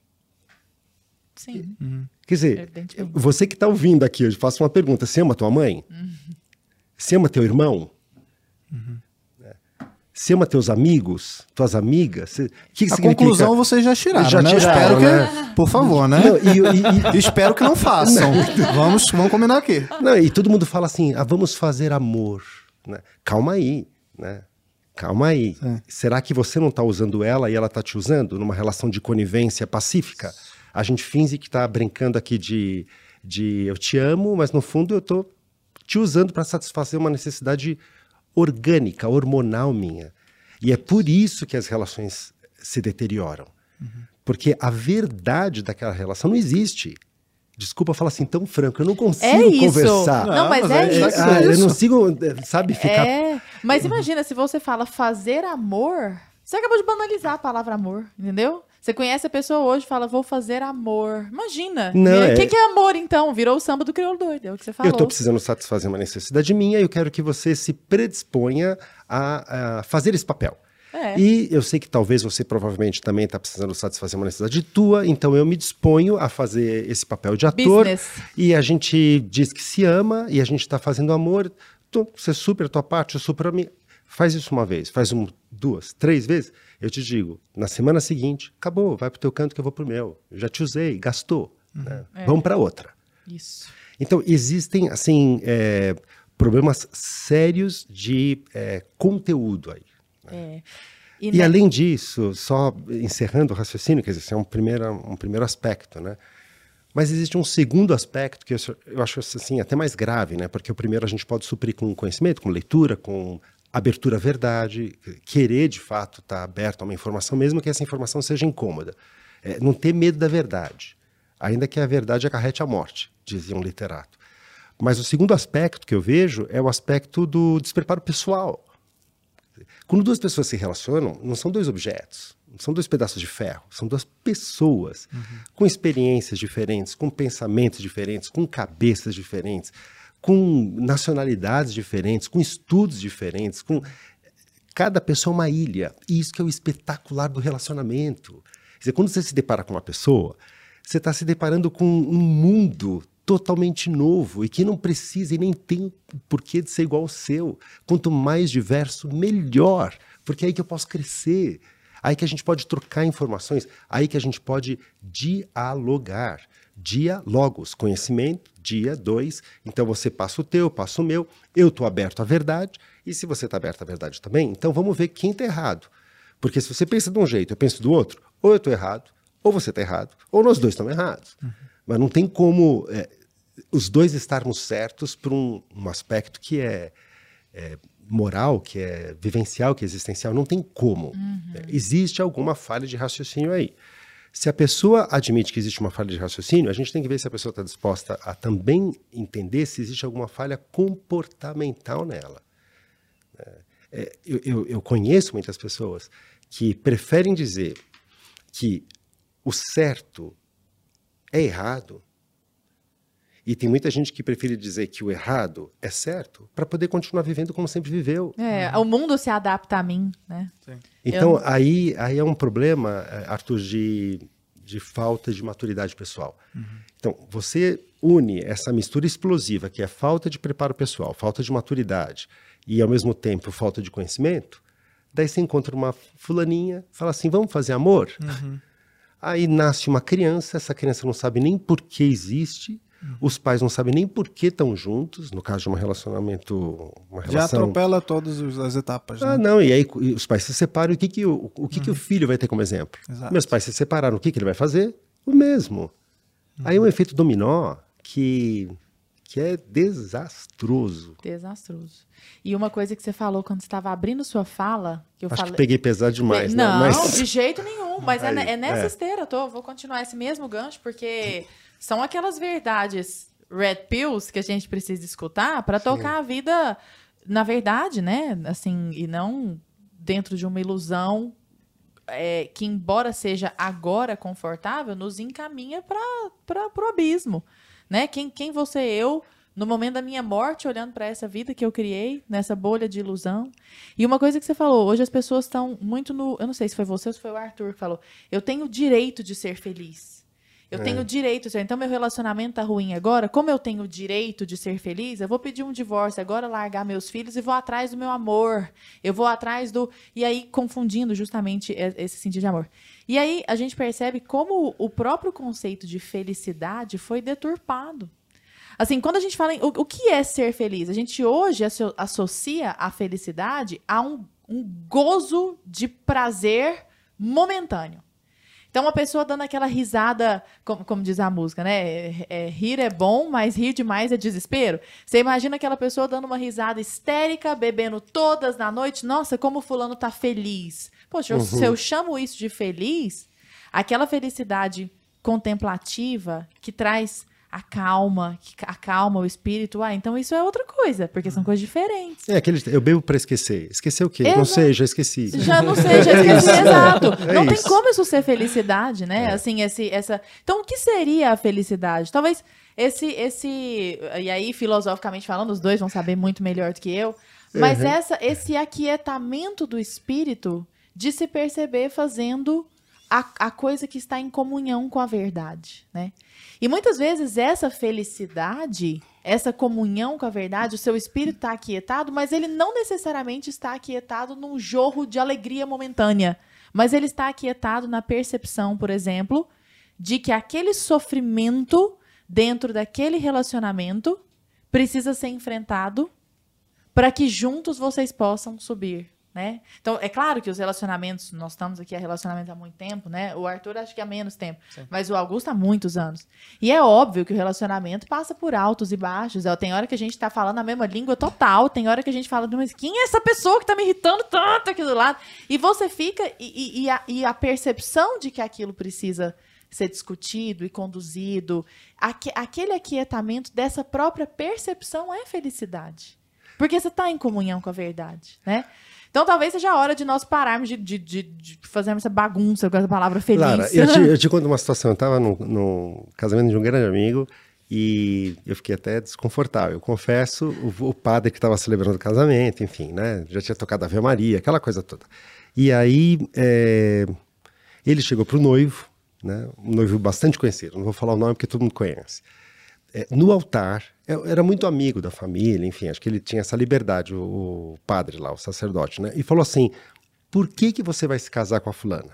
Sim. Quer dizer, Evidentemente. você que está ouvindo aqui, eu faço uma pergunta. Você ama tua mãe? Você ama teu irmão? Você ama teus amigos? Tuas amigas? O que A significa? conclusão vocês já tiraram, Já né? Eu tiraram, espero que, por favor, né? Não, Espero que não façam. Vamos combinar aqui. Não, e todo mundo fala assim, vamos fazer amor. Né? Calma aí, né? Calma aí. É. Será que você não está usando ela e ela está te usando numa relação de conivência pacífica? A gente finge que está brincando aqui de eu te amo, mas no fundo eu estou te usando para satisfazer uma necessidade orgânica, hormonal minha. E é por isso que as relações se deterioram. Porque a verdade daquela relação não existe. Desculpa falar assim tão franco, eu não consigo É isso. conversar. Não, mas é isso. Eu não consigo, sabe, ficar... É, mas imagina, se você fala fazer amor, você acabou de banalizar a palavra amor, entendeu? Você conhece a pessoa hoje e fala, vou fazer amor. Imagina. Não, O que é amor, então? Virou o samba do crioulo doido, é o que você falou. Eu estou precisando satisfazer uma necessidade minha e eu quero que você se predisponha a fazer esse papel. É. E eu sei que talvez você provavelmente também está precisando satisfazer uma necessidade tua, então eu me disponho a fazer esse papel de ator. Business. E a gente diz que se ama e a gente está fazendo amor. Você supera a tua parte, eu supero a minha. Faz isso uma vez, faz 1, 2, 3 vezes. Eu te digo, na semana seguinte, acabou, vai pro teu canto que eu vou pro meu. Eu já te usei, gastou. Né? Vamos para outra. Isso. Então, existem, assim, problemas sérios de conteúdo aí. É. E além disso, só encerrando o raciocínio, quer dizer, esse é um primeiro aspecto, né? Mas existe um segundo aspecto que eu acho assim, até mais grave, né? Porque o primeiro a gente pode suprir com conhecimento, com leitura, com abertura à verdade, querer de fato estar aberto a uma informação, mesmo que essa informação seja incômoda. Não ter medo da verdade, ainda que a verdade acarrete a morte, dizia um literato. Mas o segundo aspecto que eu vejo é o aspecto do despreparo pessoal. Quando 2 pessoas se relacionam, não são 2 objetos, não são 2 pedaços de ferro, são 2 pessoas com experiências diferentes, com pensamentos diferentes, com cabeças diferentes, com nacionalidades diferentes, com estudos diferentes, com cada pessoa é uma ilha. E isso que é o espetacular do relacionamento. Quer dizer, quando você se depara com uma pessoa, você está se deparando com um mundo totalmente novo e que não precisa e nem tem porquê de ser igual ao seu. Quanto mais diverso, melhor, porque é aí que eu posso crescer, aí que a gente pode trocar informações, aí que a gente pode dialogar. Diálogos, conhecimento, dia 2, então você passa o teu, eu passo o meu, eu estou aberto à verdade, e se você está aberto à verdade também, então vamos ver quem está errado. Porque se você pensa de um jeito, eu penso do outro, ou eu estou errado, ou você está errado, ou nós 2 estamos errados. Mas não tem como os 2 estarmos certos por um aspecto que é moral, que é vivencial, que é existencial. Não tem como. Existe alguma falha de raciocínio aí. Se a pessoa admite que existe uma falha de raciocínio, a gente tem que ver se a pessoa está disposta a também entender se existe alguma falha comportamental nela. Eu conheço muitas pessoas que preferem dizer que o certo é errado, e tem muita gente que prefere dizer que o errado é certo para poder continuar vivendo como sempre viveu. O mundo se adapta a mim, né? Então, aí é um problema, Arthur, de de falta de maturidade pessoal. Então, você une essa mistura explosiva, que é falta de preparo pessoal, falta de maturidade e, ao mesmo tempo, falta de conhecimento. Daí você encontra uma fulaninha, fala assim, vamos fazer amor? Aí nasce uma criança, essa criança não sabe nem por que existe, os pais não sabem nem por que estão juntos, no caso de um relacionamento, uma relação... Já atropela todas as etapas, né? Não, e aí os pais se separam, o que o filho vai ter como exemplo? Exato. Meus pais se separaram, o que ele vai fazer? O mesmo. Aí um efeito dominó que é desastroso. Desastroso. E uma coisa que você falou quando você estava abrindo sua fala... Acho que peguei pesado demais, né? Não, Mas... de jeito nenhum. Mas Aí, é nessa esteira, vou continuar esse mesmo gancho, porque são aquelas verdades red pills que a gente precisa escutar para tocar a vida na verdade, né? Assim, e não dentro de uma ilusão que, embora seja agora confortável, nos encaminha para o abismo, né? Quem vou ser eu no momento da minha morte, olhando para essa vida que eu criei, nessa bolha de ilusão? E uma coisa que você falou, hoje as pessoas estão muito no... Eu não sei se foi você ou se foi o Arthur que falou. Eu tenho o direito de ser feliz. Eu tenho o direito de ser... Então, meu relacionamento tá ruim agora. Como eu tenho o direito de ser feliz, eu vou pedir um divórcio agora, largar meus filhos e vou atrás do meu amor. Eu vou atrás do... E aí, confundindo justamente esse sentido de amor. E aí, a gente percebe como o próprio conceito de felicidade foi deturpado. Assim, quando a gente fala em o que é ser feliz, a gente hoje associa a felicidade a um gozo de prazer momentâneo. Então, uma pessoa dando aquela risada, como diz a música, né? Rir é bom, mas rir demais é desespero. Você imagina aquela pessoa dando uma risada histérica, bebendo todas na noite. Nossa, como o fulano tá feliz. Poxa, se eu chamo isso de feliz, aquela felicidade contemplativa que traz... que acalma o espírito. Então isso é outra coisa, porque são coisas diferentes. Eu bebo pra esquecer. Esquecer o quê? Não sei, já esqueci. Já não sei, já esqueci, exato. Não tem isso. como isso ser felicidade, né? Assim, essa... Então, o que seria a felicidade? Talvez e aí, filosoficamente falando, os dois vão saber muito melhor do que eu, mas esse aquietamento do espírito de se perceber fazendo a coisa que está em comunhão com a verdade, né? E muitas vezes essa felicidade, essa comunhão com a verdade, o seu espírito está aquietado, mas ele não necessariamente está aquietado num jorro de alegria momentânea, mas ele está aquietado na percepção, por exemplo, de que aquele sofrimento dentro daquele relacionamento precisa ser enfrentado para que juntos vocês possam subir, né? Então, é claro que os relacionamentos, nós estamos aqui há relacionamento há muito tempo, né? O Arthur acho que há menos tempo, mas o Augusto há muitos anos. E é óbvio que o relacionamento passa por altos e baixos. Tem hora que a gente está falando a mesma língua total, tem hora que a gente fala, mas quem é essa pessoa que está me irritando tanto aqui do lado? E você fica, e a percepção de que aquilo precisa ser discutido e conduzido, aquele aquietamento dessa própria percepção é felicidade. Porque você está em comunhão com a verdade, né? Então, talvez seja a hora de nós pararmos de fazermos essa bagunça com essa palavra feliz. Lara, eu te conto uma situação. Eu estava no casamento de um grande amigo e eu fiquei até desconfortável. Eu confesso, o padre que estava celebrando o casamento, enfim, né? Já tinha tocado a Ave Maria, aquela coisa toda. E aí, ele chegou para o noivo, né? Um noivo bastante conhecido. Não vou falar o nome porque todo mundo conhece. No altar, era muito amigo da família, enfim, acho que ele tinha essa liberdade, o padre lá, o sacerdote, né? E falou assim, por que você vai se casar com a fulana?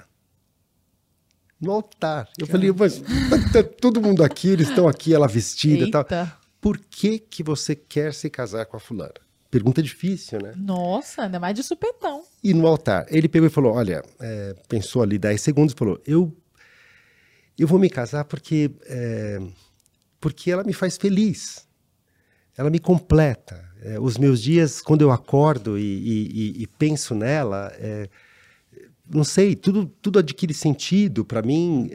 No altar. Eu falei, mas tá todo mundo aqui, eles estão aqui, ela vestida e tal. Por que você quer se casar com a fulana? Pergunta difícil, né? Nossa, ainda mais de supetão. E no altar, ele pegou e falou, olha, pensou ali 10 segundos e falou, eu vou me casar porque ela me faz feliz, ela me completa. Os meus dias, quando eu acordo e penso nela, não sei, tudo adquire sentido para mim.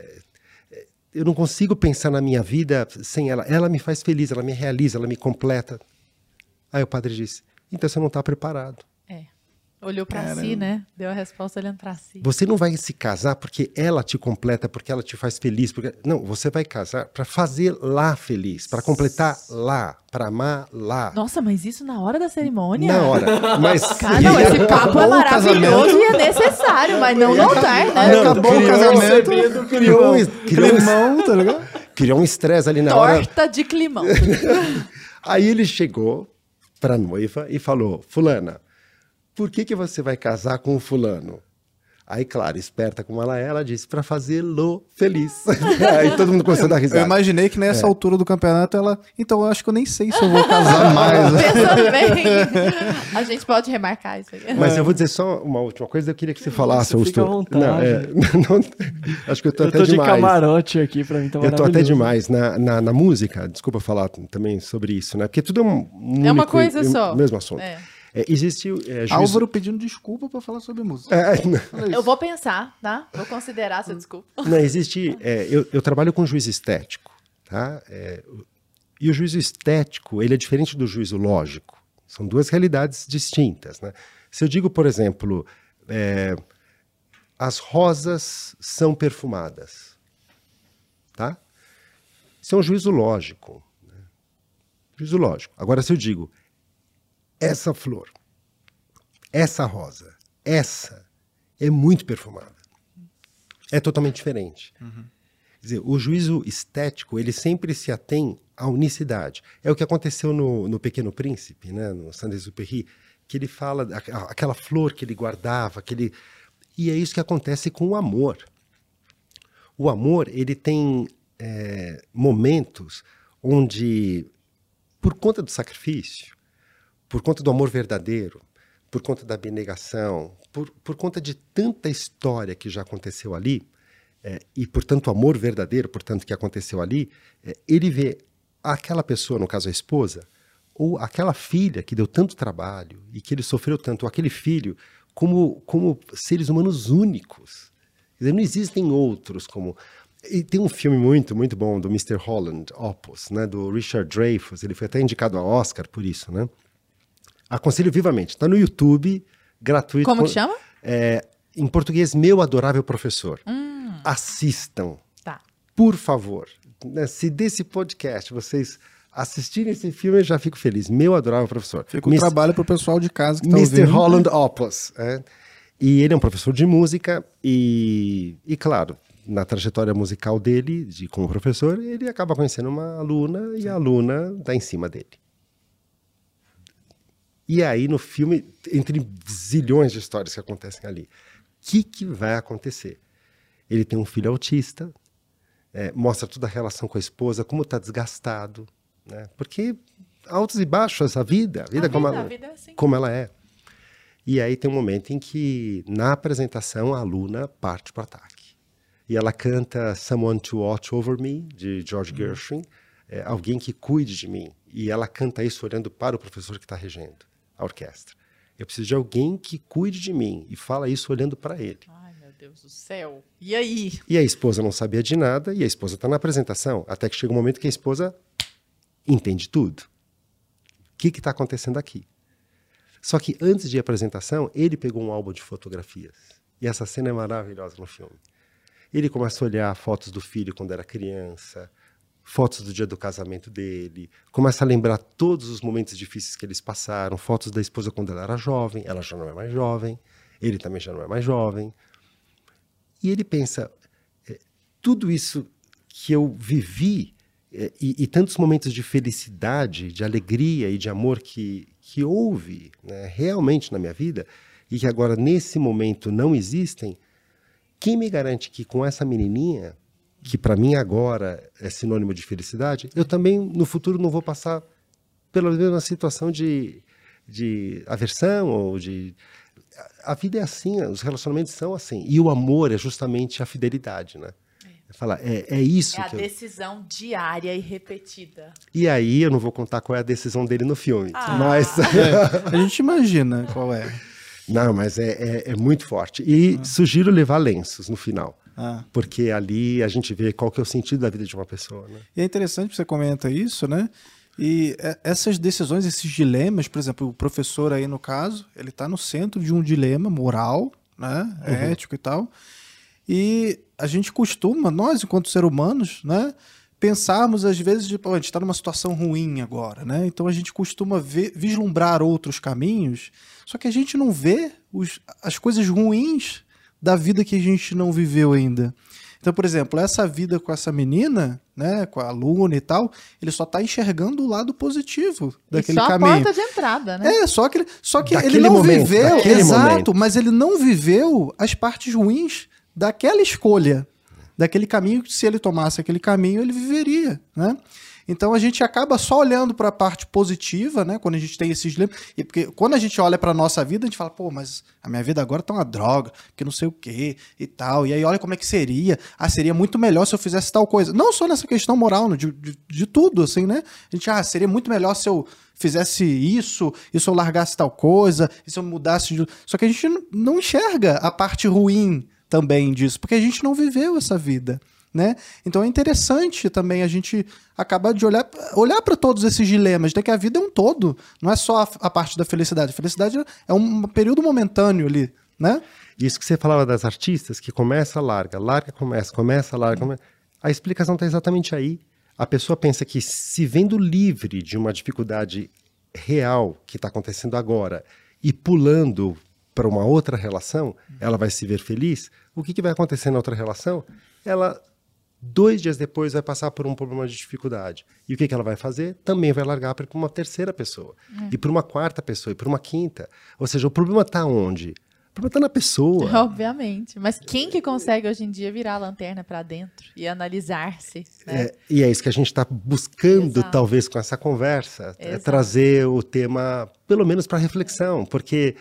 Eu não consigo pensar na minha vida sem ela. Ela me faz feliz, ela me realiza, ela me completa. Aí o padre disse, então você não está preparado. Olhou pra si, né? Deu a resposta olhando pra si. Você não vai se casar porque ela te completa, porque ela te faz feliz. Não, você vai casar para fazer lá feliz, para completar lá, para amar lá. Nossa, mas isso na hora da cerimônia? Na hora. Mas Cara, não, esse papo é maravilhoso e é necessário, mas não no altar, né? Aí acabou o casamento, criou climão, tá ligado? criou um estresse ali na hora. Torta de climão. Aí ele chegou para a noiva e falou: fulana, por que você vai casar com o fulano? Aí, claro, esperta como ela disse, para fazê-lo feliz. Aí todo mundo começou a dar risada. Eu imaginei que nessa altura do campeonato ela... Então, eu acho que eu nem sei se eu vou casar mais. Pensando bem, a gente pode remarcar isso aí. Mas eu vou dizer só uma última coisa, eu queria que você falasse. Fica à vontade. Não, acho que eu tô Eu até tô de demais. camarote aqui, pra mim tá Eu tô maravilhoso. até demais. Na música, desculpa falar também sobre isso, né? Porque tudo é um único, É uma coisa só. mesmo assunto. É. Existe juízo... Álvaro pedindo desculpa pra falar sobre música. Não. Eu vou pensar, tá? Vou considerar seu desculpa. Não, existe... eu trabalho com juízo estético, tá? E o juízo estético, ele é diferente do juízo lógico. São duas realidades distintas, né? Se eu digo, por exemplo, as rosas são perfumadas, tá? Isso é um juízo lógico. Né? Juízo lógico. Agora, se eu digo, essa flor, essa rosa, essa é muito perfumada. É totalmente diferente. Quer dizer, o juízo estético, ele sempre se atém à unicidade. É o que aconteceu no Pequeno Príncipe, né, no Saint-Exupéry, que ele fala aquela flor que ele guardava, e é isso que acontece com o amor. O amor, ele tem momentos onde, por conta do sacrifício, por conta do amor verdadeiro, por conta da abnegação, por conta de tanta história que já aconteceu ali, e portanto o amor verdadeiro, portanto, que aconteceu ali, ele vê aquela pessoa, no caso a esposa, ou aquela filha que deu tanto trabalho e que ele sofreu tanto, ou aquele filho, como seres humanos únicos. Quer dizer, não existem outros como... E tem um filme muito, muito bom do Mr. Holland, Opus, né, do Richard Dreyfuss, ele foi até indicado a Oscar por isso, né? Aconselho vivamente. Está no YouTube, gratuito. Como que chama? Em português, Meu Adorável Professor. Assistam. Tá. Por favor. Se desse podcast vocês assistirem esse filme, eu já fico feliz. Meu Adorável Professor. Fica o trabalho pro pessoal de casa que tá Mr. ouvindo. Holland Opus. E ele é um professor de música e claro, na trajetória musical dele, como professor, ele acaba conhecendo uma aluna e a aluna dá em cima dele. E aí, no filme, entre zilhões de histórias que acontecem ali, o que vai acontecer? Ele tem um filho autista, mostra toda a relação com a esposa, como está desgastado, né? Porque altos e baixos, a vida vida é assim. como ela é. E aí tem um momento em que, na apresentação, a aluna parte para o ataque. E ela canta Someone to Watch Over Me, de George Gershwin, alguém que cuide de mim. E ela canta isso olhando para o professor que está regendo a orquestra. Eu preciso de alguém que cuide de mim. E fala isso olhando para ele. Ai, meu Deus do céu. E aí? E a esposa não sabia de nada, e a esposa está na apresentação. Até que chega um momento que a esposa entende tudo. O que está acontecendo aqui? Só que antes de ir à apresentação, ele pegou um álbum de fotografias. E essa cena é maravilhosa no filme. Ele começa a olhar fotos do filho quando era criança, fotos do dia do casamento dele, começa a lembrar todos os momentos difíceis que eles passaram, fotos da esposa quando ela era jovem, ela já não é mais jovem, ele também já não é mais jovem. E ele pensa, tudo isso que eu vivi, e tantos momentos de felicidade, de alegria e de amor que houve, né, realmente na minha vida, e que agora nesse momento não existem, quem me garante que com essa menininha, que para mim agora é sinônimo de felicidade, eu também no futuro não vou passar pela mesma situação de aversão ou de... A vida é assim, os relacionamentos são assim. E o amor é justamente a fidelidade, né? É isso a decisão diária e repetida. E aí eu não vou contar qual é a decisão dele no filme, mas... A gente imagina qual é. Não, mas é muito forte. E sugiro levar lenços no final. Porque ali a gente vê qual que é o sentido da vida de uma pessoa, né? E é interessante que você comenta isso, né? E essas decisões, esses dilemas, por exemplo, o professor aí no caso, ele está no centro de um dilema moral, né, ético e tal, e a gente costuma, nós enquanto seres humanos, né, pensarmos às vezes, de, a gente está numa situação ruim agora, né, então a gente costuma vislumbrar outros caminhos, só que a gente não vê as coisas ruins da vida que a gente não viveu ainda. Então, por exemplo, essa vida com essa menina, né, com a aluna e tal, ele só está enxergando o lado positivo daquele caminho. Só a porta de entrada, né? Só que Daquele ele não momento, viveu, daquele exato, momento. mas ele não viveu as partes ruins daquela escolha, daquele caminho que se ele tomasse aquele caminho, ele viveria, né? Então a gente acaba só olhando para a parte positiva, né? Quando a gente tem esses dilemas. E porque quando a gente olha para a nossa vida, a gente fala, pô, mas a minha vida agora tá uma droga, porque não sei o quê e tal. E aí olha como é que seria. Ah, seria muito melhor se eu fizesse tal coisa. Não só nessa questão moral, de tudo, assim, né? A gente, seria muito melhor se eu fizesse isso, e se eu largasse tal coisa, e se eu mudasse de... Só que a gente não enxerga a parte ruim também disso, porque a gente não viveu essa vida. Né? Então é interessante também a gente acabar de olhar para todos esses dilemas, né? Que a vida é um todo, não é só a parte da felicidade. A felicidade é um período momentâneo ali, né? Isso que você falava das artistas, que começa, larga, começa, larga. A explicação está exatamente aí. A pessoa pensa que se vendo livre de uma dificuldade real que está acontecendo agora e pulando para uma outra relação, ela vai se ver feliz. O que vai acontecer na outra relação? Ela... 2 dias depois vai passar por um problema de dificuldade. E o que ela vai fazer? Também vai largar para uma terceira pessoa. E para uma quarta pessoa, e para uma quinta. Ou seja, o problema está onde? O problema está na pessoa. Obviamente. Mas quem que consegue hoje em dia virar a lanterna para dentro e analisar-se? Né? E é isso que a gente está buscando, Exato. talvez, com essa conversa. Trazer o tema, pelo menos, para reflexão. Porque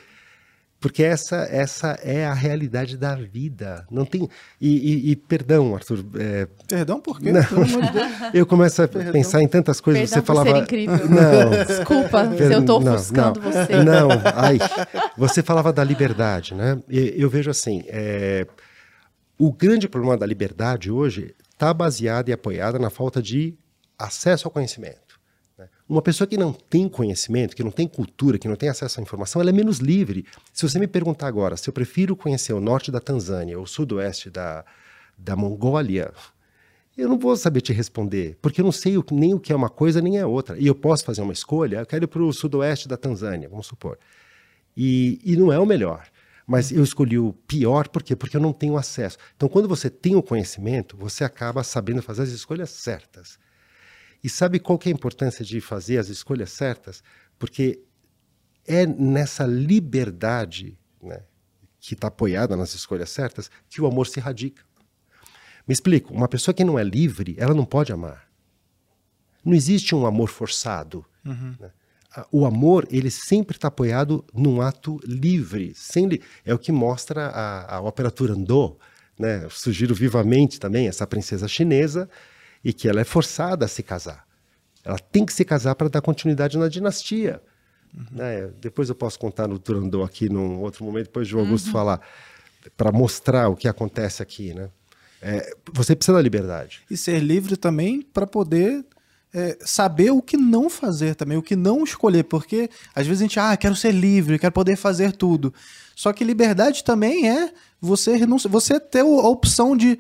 essa é a realidade da vida. Não tem... E perdão, Arthur. Perdão por quê? Não. Pelo amor de Deus. Eu começo a pensar em tantas coisas. Perdão Você por falava... ser incrível. Não. Desculpa se eu estou ofuscando você. Não, você falava da liberdade, né? Eu vejo assim, o grande problema da liberdade hoje está baseado e apoiado na falta de acesso ao conhecimento. Uma pessoa que não tem conhecimento, que não tem cultura, que não tem acesso à informação, ela é menos livre. Se você me perguntar agora se eu prefiro conhecer o norte da Tanzânia ou o sudoeste da Mongólia, eu não vou saber te responder, porque eu não sei nem o que é uma coisa nem é outra. E eu posso fazer uma escolha, eu quero ir para o sudoeste da Tanzânia, vamos supor. E não é o melhor. Mas eu escolhi o pior, por quê? Porque eu não tenho acesso. Então, quando você tem o conhecimento, você acaba sabendo fazer as escolhas certas. E sabe qual que é a importância de fazer as escolhas certas? Porque é nessa liberdade, né, que está apoiada nas escolhas certas que o amor se radica. Me explico, uma pessoa que não é livre, ela não pode amar. Não existe um amor forçado. Né? O amor, ele sempre está apoiado num ato livre. É o que mostra a ópera Turandot. Né? Eu sugiro vivamente também essa princesa chinesa, e que ela é forçada a se casar. Ela tem que se casar para dar continuidade na dinastia. Né? Depois eu posso contar no Turandot aqui num outro momento, depois de Augusto falar, para mostrar o que acontece aqui. Né? Você precisa da liberdade. E ser livre também para poder saber o que não fazer também, o que não escolher. Porque às vezes a gente, quero ser livre, quero poder fazer tudo. Só que liberdade também é você ter a opção de,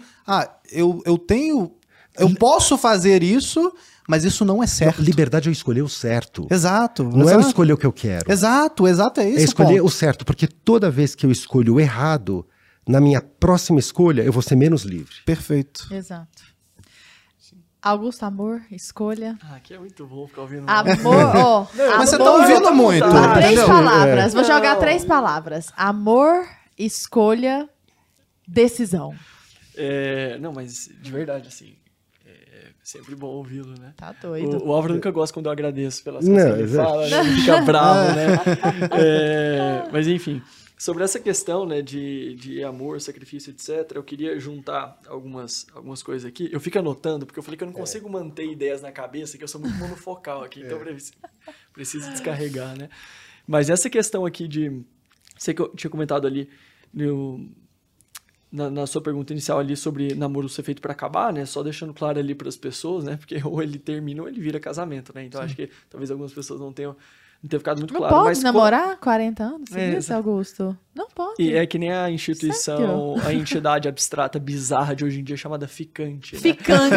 eu posso fazer isso, mas isso não é certo. Não, liberdade é escolher o certo. Exato. Não é escolher o que eu quero. Exato, é isso. É escolher o certo, porque toda vez que eu escolho o errado, na minha próxima escolha, eu vou ser menos livre. Perfeito. Exato. Augusto, amor, escolha. Aqui é muito bom ficar ouvindo. Amor, Mas você tá ouvindo muito. Três entendeu? palavras. Vou jogar 3 palavras. Amor, escolha, decisão. Não, mas de verdade, assim, sempre bom ouvi-lo, né? Tá doido. O Álvaro nunca gosta quando eu agradeço pelas coisas que ele fala, né? Ele fica bravo, né? Mas enfim, sobre essa questão, né, de amor, sacrifício, etc., eu queria juntar algumas coisas aqui. Eu fico anotando, porque eu falei que eu não consigo manter ideias na cabeça, que eu sou muito monofocal aqui, então eu preciso descarregar, né? Mas essa questão aqui de... Sei que eu tinha comentado ali na sua pergunta inicial ali sobre namoro ser feito pra acabar, né? Só deixando claro ali pras pessoas, né? Porque ou ele termina ou ele vira casamento, né? Então acho que talvez algumas pessoas não tenham ficado muito Não claro. pode Mas namorar 40 anos? Seguir esse exato. Augusto? Não pode. E é que nem a instituição, Sério? a entidade abstrata bizarra de hoje em dia chamada ficante, né? Ficante.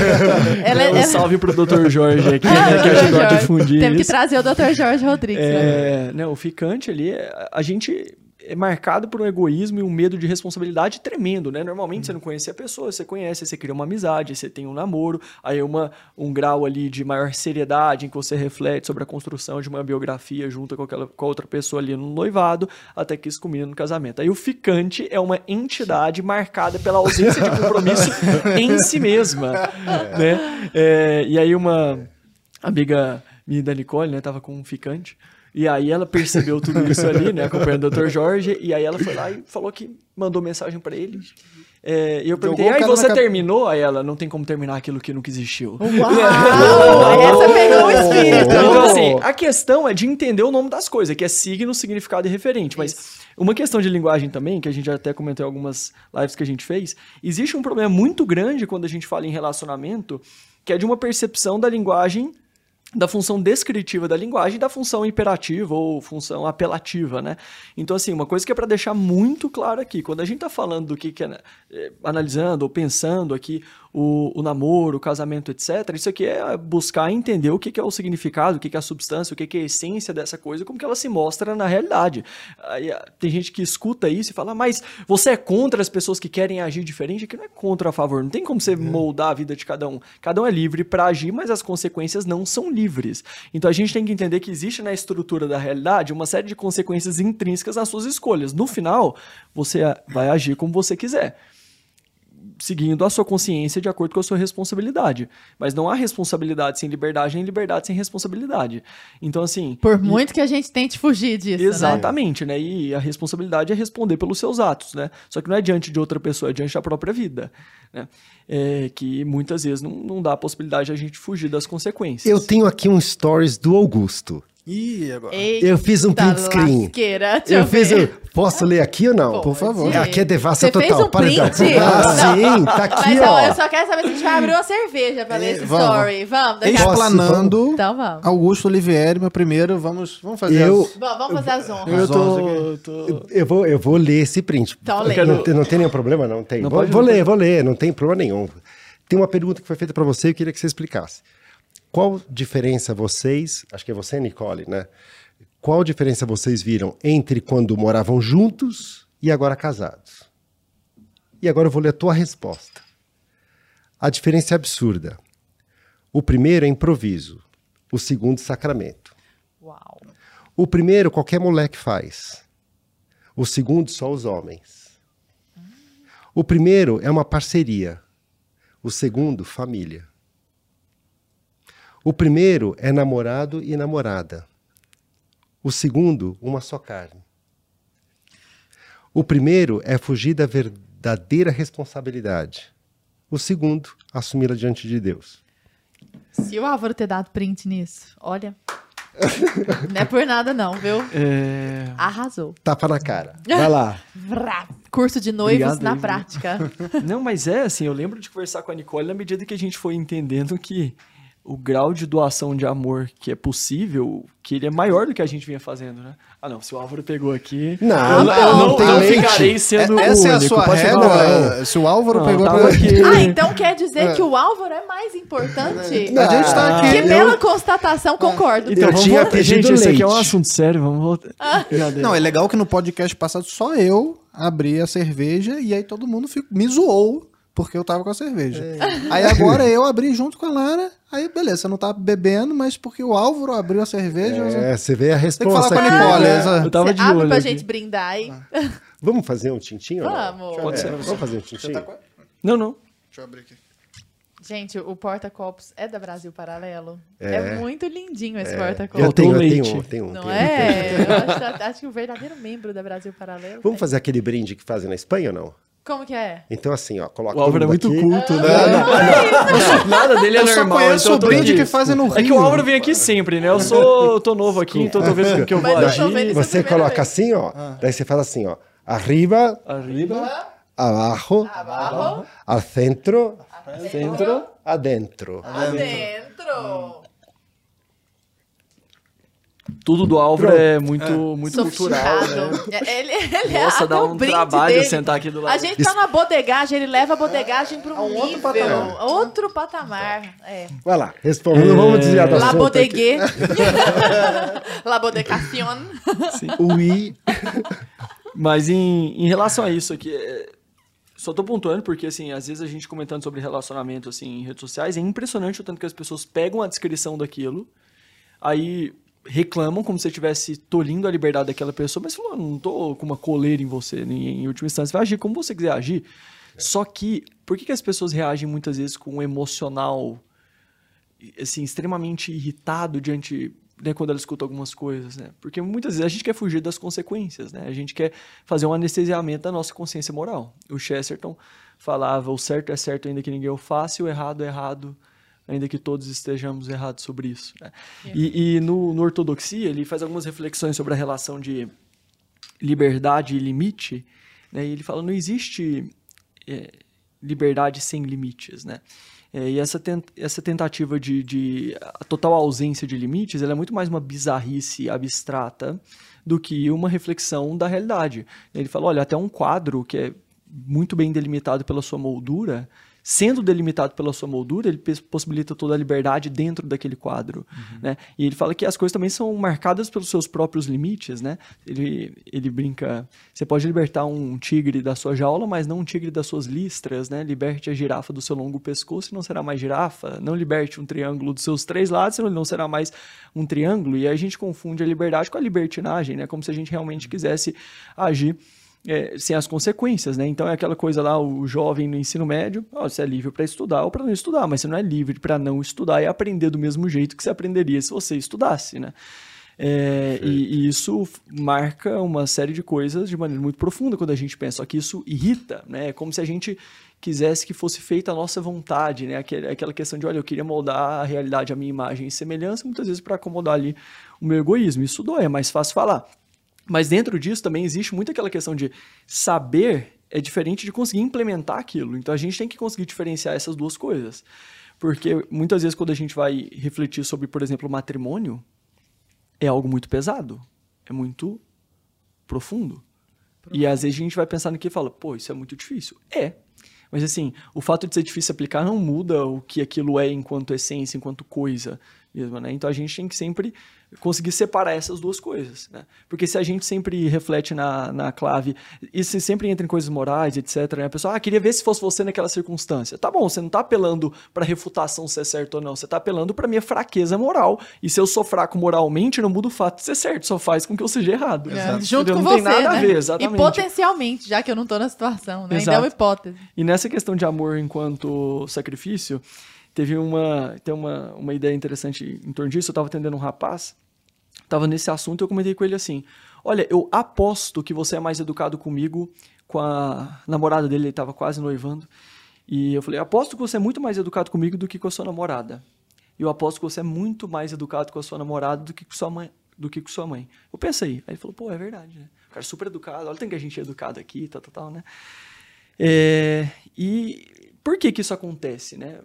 Um salve pro Dr. Jorge aqui, né? Que Dr. ajudou a Jorge. difundir Teve que isso. trazer o Dr. Jorge Rodrigues. Né? Né, o ficante ali, a gente é marcado por um egoísmo e um medo de responsabilidade tremendo, né? Normalmente você não conhece a pessoa, você conhece, você cria uma amizade, você tem um namoro, aí um grau ali de maior seriedade em que você reflete sobre a construção de uma biografia junto com a outra pessoa ali no noivado, até que isso culmina no casamento. Aí o ficante é uma entidade marcada pela ausência de compromisso em si mesma, né? E aí uma amiga minha da Nicole, né, tava com um ficante. E aí ela percebeu tudo isso ali, né, acompanhando o Dr. Jorge, e aí ela foi lá e falou que mandou mensagem pra ele. E eu perguntei, Jogou o aí cara você na terminou? Aí ela, não tem como terminar aquilo que nunca existiu. Uau! Essa pegou o espírito. Então, assim, a questão é de entender o nome das coisas, que é signo, significado e referente. Mas uma questão de linguagem também, que a gente já até comentou em algumas lives que a gente fez, existe um problema muito grande quando a gente fala em relacionamento, que é de uma percepção da linguagem, da função descritiva da linguagem e da função imperativa ou função apelativa, né? Então, assim, uma coisa que é para deixar muito claro aqui, quando a gente tá falando do que é, analisando ou pensando aqui o namoro, o casamento, etc., isso aqui é buscar entender o que é o significado, o que é a substância, o que é a essência dessa coisa, como que ela se mostra na realidade. Aí, tem gente que escuta isso e fala, mas você é contra as pessoas que querem agir diferente? Aqui não é contra a favor, não tem como você moldar a vida de cada um. Cada um é livre para agir, mas as consequências não são livres. Então a gente tem que entender que existe na estrutura da realidade uma série de consequências intrínsecas às suas escolhas. No final, você vai agir como você quiser, seguindo a sua consciência de acordo com a sua responsabilidade. Mas não há responsabilidade sem liberdade, nem liberdade sem responsabilidade. Então, assim... Por muito que a gente tente fugir disso, exatamente, né? E a responsabilidade é responder pelos seus atos, né? Só que não é diante de outra pessoa, é diante da própria vida, né? Que muitas vezes não dá a possibilidade de a gente fugir das consequências. Eu tenho aqui um stories do Augusto. Ih, agora. Eu fiz um print screen. Posso ler aqui ou não? Por favor. Aqui é devassa Você total. fez um print? Sim, tá aqui, Mas ó. eu só quero saber se a gente vai abrir uma cerveja pra ler esse vamos. story. Vamos, daqui a pouco. Explanando Então vamos. Augusto Olivieri, meu primeiro, vamos fazer Vamos fazer as honras. Eu vou ler esse print. Então lê. Não tem nenhum problema? Não tem. Não Vou ler, não tem problema nenhum. Tem uma pergunta que foi feita para você e eu queria que você explicasse. Qual diferença vocês, acho que é você, Nicole, né? Qual diferença vocês viram entre quando moravam juntos e agora casados? E agora eu vou ler a tua resposta. A diferença é absurda. O primeiro é improviso, o segundo sacramento. Uau. O primeiro qualquer moleque faz. O segundo só os homens. O primeiro é uma parceria. O segundo, família. O primeiro é namorado e namorada. O segundo, uma só carne. O primeiro é fugir da verdadeira responsabilidade. O segundo, assumi-la diante de Deus. Se o Álvaro ter dado print nisso, olha... Não é por nada não, viu? Arrasou. Tapa na cara. Vai lá. Curso de noivos Obrigado, na Ivo. prática. Não, mas assim, eu lembro de conversar com a Nicole na medida que a gente foi entendendo que o grau de doação de amor que é possível, que ele é maior do que a gente vinha fazendo, né? Ah, não, se o Álvaro pegou aqui... Não tem não leite. ficarei sendo Essa é a único, sua pode regra? falar. Se o Álvaro Não, pegou tava pra... aqui. Então quer dizer que o Álvaro é mais importante? A gente tá aqui. Que bela constatação, concordo. Então, Eu vamos tinha voltar. pedido Gente, isso aqui é um leite. assunto sério, vamos voltar. Não, é legal que no podcast passado só eu abri a cerveja e aí todo mundo me zoou porque eu tava com a cerveja. Aí agora eu abri junto com a Lara, aí beleza, você não tá bebendo, mas porque o Álvaro abriu a cerveja... Você vê a Tem que falar resposta com a aqui. Nicole. né? Eu tava de Abre olho pra aqui. gente brindar aí. Vamos fazer um tintim? ou não? Vamos. Pode ser. Vamos fazer um tintim? Não. Deixa eu abrir aqui. Gente, o porta-copos é da Brasil Paralelo. É muito lindinho esse porta-copos. Eu Faltou tenho leite. um. Não tenho um. é? Eu acho que o verdadeiro membro da Brasil Paralelo. Vamos fazer aquele brinde que fazem na Espanha ou não? Como que é? Então assim, ó, coloca O Álvaro é todo muito mundo aqui. culto, né? Nada dele é Eu só normal. conheço então o eu tô brinde aqui. que fazem no Rio. É que o Álvaro vem aqui sempre, né? Eu tô novo aqui, então tô vendo como que eu vou Mas eu tô agir. vendo isso. Você a primeira coloca vez. assim, ó. Daí você faz assim, ó. Arriba, Arriba. abajo, Abajo. al centro, Centro. adentro. Adentro. Tudo do Álvaro é muito cultural, Sofisticado. né? Ele Nossa, até dá o um brinde trabalho dele. sentar aqui do lado. A gente tá na bodegagem, ele leva a bodegagem para um outro nível, patamar. outro patamar. É. Vai lá, responda. Não vamos desviar do La assunto aqui. bodegue. La bodegación. Oui. Mas em relação a isso aqui, só tô pontuando porque, assim, às vezes a gente comentando sobre relacionamento, assim, em redes sociais, é impressionante o tanto que as pessoas pegam a descrição daquilo, aí reclamam como se estivesse tolhindo a liberdade daquela pessoa, mas falou, não tô com uma coleira em você, em última instância, vai agir como você quiser agir. Só que, por que as pessoas reagem muitas vezes com um emocional, assim, extremamente irritado diante, né, quando ela escuta algumas coisas, né? Porque muitas vezes a gente quer fugir das consequências, né? A gente quer fazer um anestesiamento da nossa consciência moral. O Chesterton falava, o certo é certo ainda que ninguém o faça, e o errado é errado ainda que todos estejamos errados sobre isso, né? E no Ortodoxia, ele faz algumas reflexões sobre a relação de liberdade e limite, né? E ele fala, não existe liberdade sem limites, né? E essa tentativa de a total ausência de limites, ela é muito mais uma bizarrice abstrata do que uma reflexão da realidade. Ele fala, olha, até um quadro que é muito bem delimitado pela sua moldura, sendo delimitado pela sua moldura, ele possibilita toda a liberdade dentro daquele quadro, né? E ele fala que as coisas também são marcadas pelos seus próprios limites, né? Ele brinca, você pode libertar um tigre da sua jaula, mas não um tigre das suas listras, né? Liberte a girafa do seu longo pescoço e não será mais girafa. Não liberte um triângulo dos seus 3 lados, senão ele não será mais um triângulo. E aí a gente confunde a liberdade com a libertinagem, né? Como se a gente realmente quisesse agir sem as consequências, né? Então é aquela coisa lá, o jovem no ensino médio, você é livre para estudar ou para não estudar, mas você não é livre para não estudar e aprender do mesmo jeito que você aprenderia se você estudasse, né? E isso marca uma série de coisas de maneira muito profunda quando a gente pensa, só que isso irrita, né? É como se a gente quisesse que fosse feita a nossa vontade, né? Aquela questão de, olha, eu queria moldar a realidade à minha imagem e semelhança, muitas vezes para acomodar ali o meu egoísmo. Isso dói, é mais fácil falar. Mas dentro disso também existe muito aquela questão de saber é diferente de conseguir implementar aquilo. Então a gente tem que conseguir diferenciar essas duas coisas. Porque muitas vezes quando a gente vai refletir sobre, por exemplo, o matrimônio, é algo muito pesado, é muito profundo. E às vezes a gente vai pensar no que e fala, pô, isso é muito difícil. Mas assim, o fato de ser difícil aplicar não muda o que aquilo é enquanto essência, enquanto coisa mesmo, né? Então a gente tem que sempre conseguir separar essas duas coisas, né? Porque se a gente sempre reflete na clave, e se sempre entra em coisas morais, etc, né? A pessoa, queria ver se fosse você naquela circunstância. Tá bom, você não tá apelando pra refutação se é certo ou não, você tá apelando pra minha fraqueza moral. E se eu sou fraco moralmente, não muda o fato de ser certo, só faz com que eu seja errado. Junto com não você, tem nada né? a ver, exatamente. E potencialmente, já que eu não tô na situação, né? Ainda é Exato. uma hipótese. E nessa questão de amor enquanto sacrifício, tem uma ideia interessante em torno disso. Eu estava atendendo um rapaz, estava nesse assunto e eu comentei com ele assim, olha, eu aposto que você é mais educado comigo, com a namorada dele, ele estava quase noivando, e eu falei, aposto que você é muito mais educado comigo do que com a sua namorada. E eu aposto que você é muito mais educado com a sua namorada do que com sua mãe. Eu pensei, aí ele falou, pô, é verdade, né? O cara é super educado, olha, tem que a gente é educado aqui, tal, né? E por que isso acontece, né?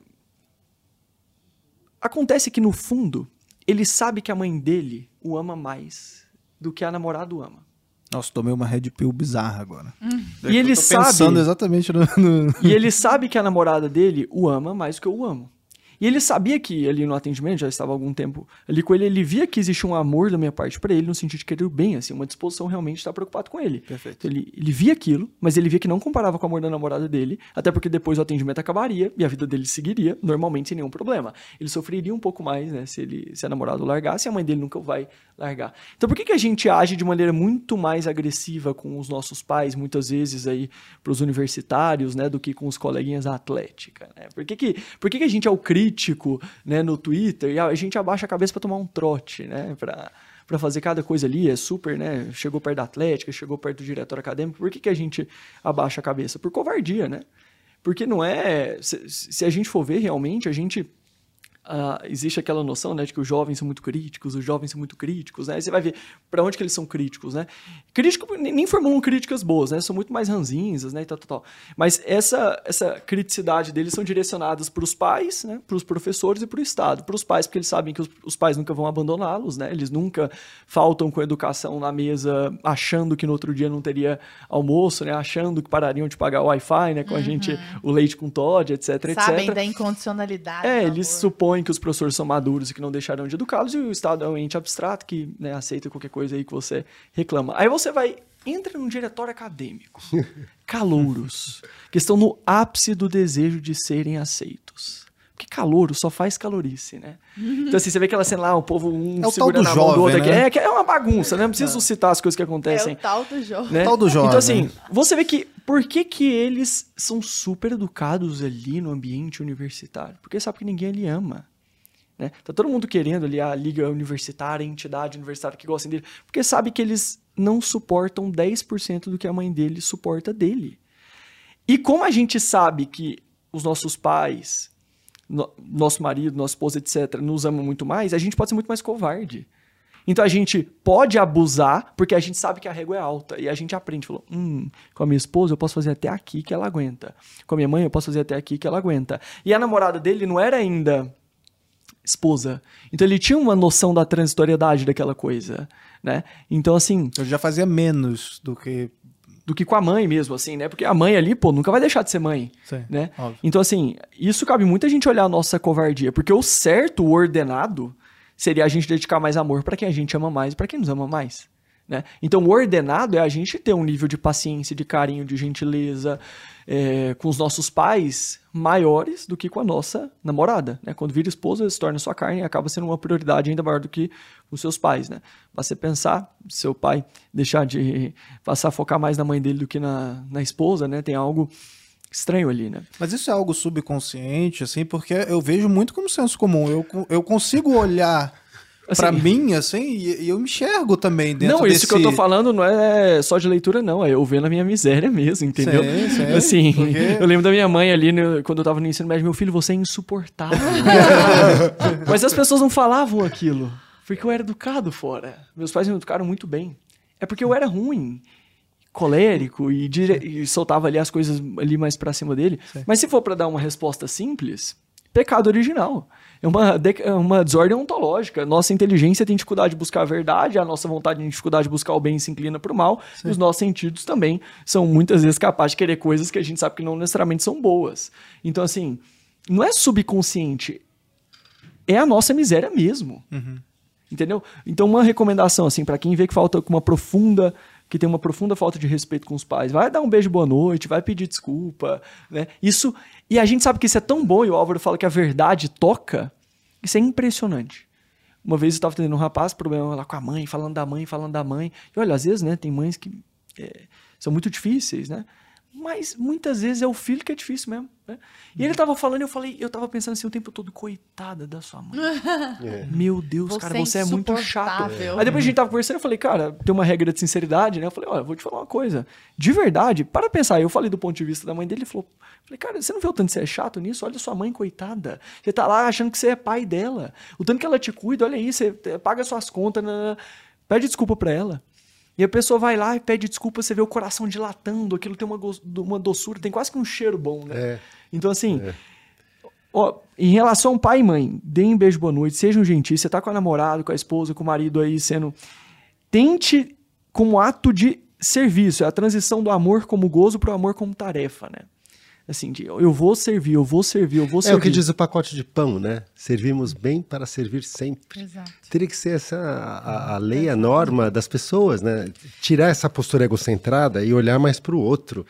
Acontece que, no fundo, ele sabe que a mãe dele o ama mais do que a namorada o ama. Nossa, tomei uma red pill bizarra agora. E ele sabe... pensando exatamente no... E ele sabe que a namorada dele o ama mais do que eu o amo. E ele sabia que ali no atendimento, já estava há algum tempo ali com ele, ele via que existia um amor da minha parte para ele, no sentido de querer o bem, assim, uma disposição realmente de estar preocupado com ele. Perfeito. Então, ele via aquilo, mas ele via que não comparava com o amor da namorada dele, até porque depois o atendimento acabaria e a vida dele seguiria, normalmente sem nenhum problema. Ele sofreria um pouco mais, né, se a namorada o largasse, e a mãe dele nunca vai largar. Então por que a gente age de maneira muito mais agressiva com os nossos pais, muitas vezes aí para os universitários, né, do que com os coleguinhas da atlética, né? Por que a gente é o crítico, né, no Twitter e a gente abaixa a cabeça para tomar um trote, né, para fazer cada coisa ali, é super, né, chegou perto da atlética, chegou perto do diretor acadêmico, por que a gente abaixa a cabeça? Por covardia, né? Porque não é, se a gente for ver realmente, a gente existe aquela noção, né, de que os jovens são muito críticos, né? Aí você vai ver para onde que eles são críticos, né? Crítico nem formulam críticas boas, né? São muito mais ranzinzas, né, e tal. Mas essa criticidade deles são direcionadas para os pais, né, para os professores e para o Estado. Para os pais, porque eles sabem que os pais nunca vão abandoná-los, né? Eles nunca faltam com educação na mesa, achando que no outro dia não teria almoço, né? Achando que parariam de pagar o Wi-Fi, né, com a gente, o leite com Toddy, etc, Sabem etc. da incondicionalidade. Eles supõem que os professores são maduros e que não deixarão de educá-los, e o Estado é um ente abstrato que, né, aceita qualquer coisa aí que você reclama. Aí você entra num diretório acadêmico, calouros, que estão no ápice do desejo de serem aceitos. Porque calouro só faz calorice, né? Então, assim, você vê aquela cena lá, o povo segurando a mão do outro, né? É uma bagunça, né? Não preciso citar as coisas que acontecem. É o tal do jovem. Né? Tal do jovem. Então, assim, você vê que por que eles são super educados ali no ambiente universitário? Porque sabe que ninguém ali ama. Né? Tá todo mundo querendo ali a liga universitária, a entidade universitária que gostem dele, porque sabe que eles não suportam 10% do que a mãe dele suporta dele. E como a gente sabe que os nossos pais, nosso marido, nossa esposa, etc., nos amam muito mais, a gente pode ser muito mais covarde. Então a gente pode abusar, porque a gente sabe que a régua é alta. E a gente aprende, falou, com a minha esposa eu posso fazer até aqui que ela aguenta. Com a minha mãe eu posso fazer até aqui que ela aguenta. E a namorada dele não era ainda esposa. Então ele tinha uma noção da transitoriedade daquela coisa, né? Então, assim... Eu já fazia menos do que com a mãe mesmo, assim, né? Porque a mãe ali, pô, nunca vai deixar de ser mãe, Sim, né? óbvio. Então, assim, isso cabe muita gente olhar a nossa covardia, porque o certo, o ordenado, seria a gente dedicar mais amor para quem a gente ama mais e para quem nos ama mais, né? Então, o ordenado é a gente ter um nível de paciência, de carinho, de gentileza com os nossos pais maiores do que com a nossa namorada, né? Quando vira esposa, se torna sua carne e acaba sendo uma prioridade ainda maior do que os seus pais, né? Você pensar, seu pai deixar de passar a focar mais na mãe dele do que na esposa, né? Tem algo estranho ali, né? Mas isso é algo subconsciente, assim, porque eu vejo muito como senso comum. Eu consigo olhar Assim, pra mim, assim, e eu me enxergo também dentro não, isso que eu tô falando não é só de leitura, não. É eu vendo a minha miséria mesmo, entendeu? Sim, Assim, porque... eu lembro da minha mãe ali, quando eu tava no ensino médio, meu filho, você é insuportável. Mas as pessoas não falavam aquilo, porque eu era educado fora. Meus pais me educaram muito bem. É porque eu era ruim, colérico, e soltava ali as coisas ali mais pra cima dele. Sim. Mas se for pra dar uma resposta simples, pecado original. É uma desordem ontológica. Nossa inteligência tem dificuldade de buscar a verdade, a nossa vontade tem dificuldade de buscar o bem e se inclina para o mal. Sim. E os nossos sentidos também são muitas vezes capazes de querer coisas que a gente sabe que não necessariamente são boas. Então, assim, não é subconsciente, é a nossa miséria mesmo. Uhum. Entendeu? Então, uma recomendação, assim, para quem vê que que tem uma profunda falta de respeito com os pais, vai dar um beijo boa noite, vai pedir desculpa, né? Isso, e a gente sabe que isso é tão bom, e o Álvaro fala que a verdade toca, isso é impressionante. Uma vez eu estava atendendo um rapaz, problema lá com a mãe, falando da mãe, e olha, às vezes, né, tem mães que são muito difíceis, né? Mas muitas vezes é o filho que é difícil mesmo, né? E ele tava falando, eu tava pensando assim o tempo todo, coitada da sua mãe. Meu Deus, cara, você é muito chato. Aí depois a gente tava conversando, eu falei, cara, tem uma regra de sinceridade, né? Eu falei, olha, vou te falar uma coisa. De verdade, para pensar, eu falei do ponto de vista da mãe dele, ele falou, cara, você não vê o tanto que você é chato nisso? Olha sua mãe, coitada. Você tá lá achando que você é pai dela. O tanto que ela te cuida, olha aí, você paga suas contas, pede desculpa pra ela. E a pessoa vai lá e pede desculpa, você vê o coração dilatando, aquilo tem uma doçura, tem quase que um cheiro bom, né? Então, assim, ó, em relação ao pai e mãe, deem um beijo boa noite, sejam gentis, você tá com a namorada, com a esposa, com o marido aí tente como ato de serviço, é a transição do amor como gozo pro amor como tarefa, né? Assim, eu vou servir. É o que diz o pacote de pão, né? Servimos bem para servir sempre. Exato. Teria que ser essa a lei, a norma das pessoas, né? Tirar essa postura egocentrada e olhar mais para o outro.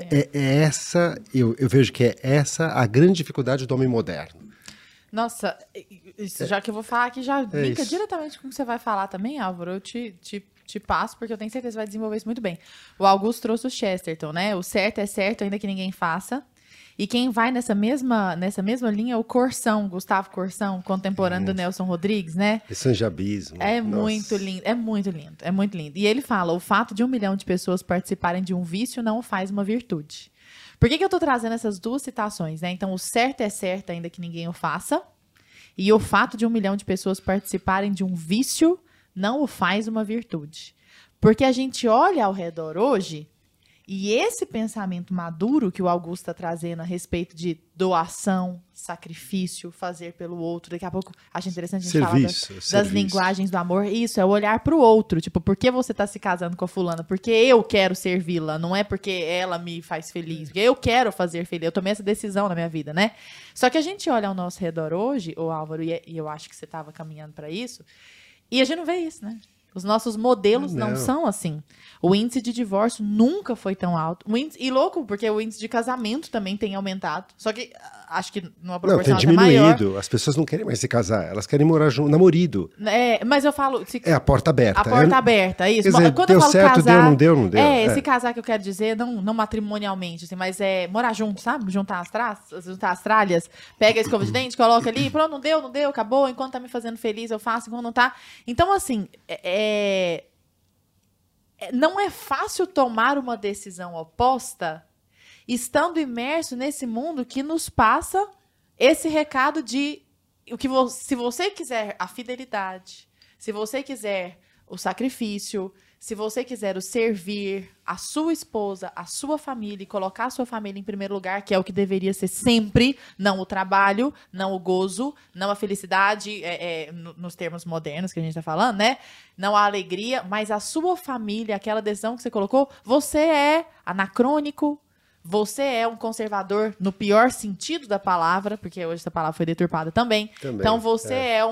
Eu vejo que é essa a grande dificuldade do homem moderno. Nossa, já que eu vou falar aqui, já brinca diretamente com o que você vai falar também, Álvaro. Eu te passo, porque eu tenho certeza que vai desenvolver isso muito bem. O Augusto trouxe o Chesterton, né? O certo é certo, ainda que ninguém faça. E quem vai nessa mesma linha é o Corsão, Gustavo Corsão, contemporâneo do Nelson Rodrigues, né? Esse anjabismo. Muito lindo, é muito lindo. E ele fala, o fato de 1 milhão de pessoas participarem de um vício não faz uma virtude. Por que eu tô trazendo essas duas citações, né? Então, o certo é certo, ainda que ninguém o faça. E o fato de 1 milhão de pessoas participarem de um vício não o faz uma virtude. Porque a gente olha ao redor hoje e esse pensamento maduro que o Augusto está trazendo a respeito de doação, sacrifício, fazer pelo outro. Daqui a pouco acho interessante a gente falar das linguagens do amor. Isso, é olhar para o outro. Tipo, por que você está se casando com a fulana? Porque eu quero servi-la, não é porque ela me faz feliz. Porque eu quero fazer feliz. Eu tomei essa decisão na minha vida, né? Só que a gente olha ao nosso redor hoje, ô Álvaro, e eu acho que você estava caminhando para isso, e a gente não vê isso, né? Os nossos modelos não são assim. O índice de divórcio nunca foi tão alto. E louco, porque o índice de casamento também tem aumentado. Só que acho que numa proporção até diminuído. Maior. As pessoas não querem mais se casar. Elas querem morar junto, namorido. Mas eu falo... É a porta aberta. A porta aberta, isso. Quer dizer, quando deu eu falo certo, casar, não deu. Esse casar que eu quero dizer, não matrimonialmente, assim, mas é morar junto, sabe? Juntar as tralhas, pega a escova de dente, coloca ali, pronto, não deu, acabou. Enquanto tá me fazendo feliz, eu faço. Enquanto não tá... Então, assim, não é fácil tomar uma decisão oposta estando imerso nesse mundo que nos passa esse recado de se você quiser a fidelidade, se você quiser o sacrifício, se você quiser o servir a sua esposa, a sua família e colocar a sua família em primeiro lugar, que é o que deveria ser sempre, não o trabalho, não o gozo, não a felicidade, nos termos modernos que a gente está falando, né? Não a alegria, mas a sua família, aquela decisão que você colocou, você é anacrônico, você é um conservador no pior sentido da palavra, porque hoje essa palavra foi deturpada também. Então você é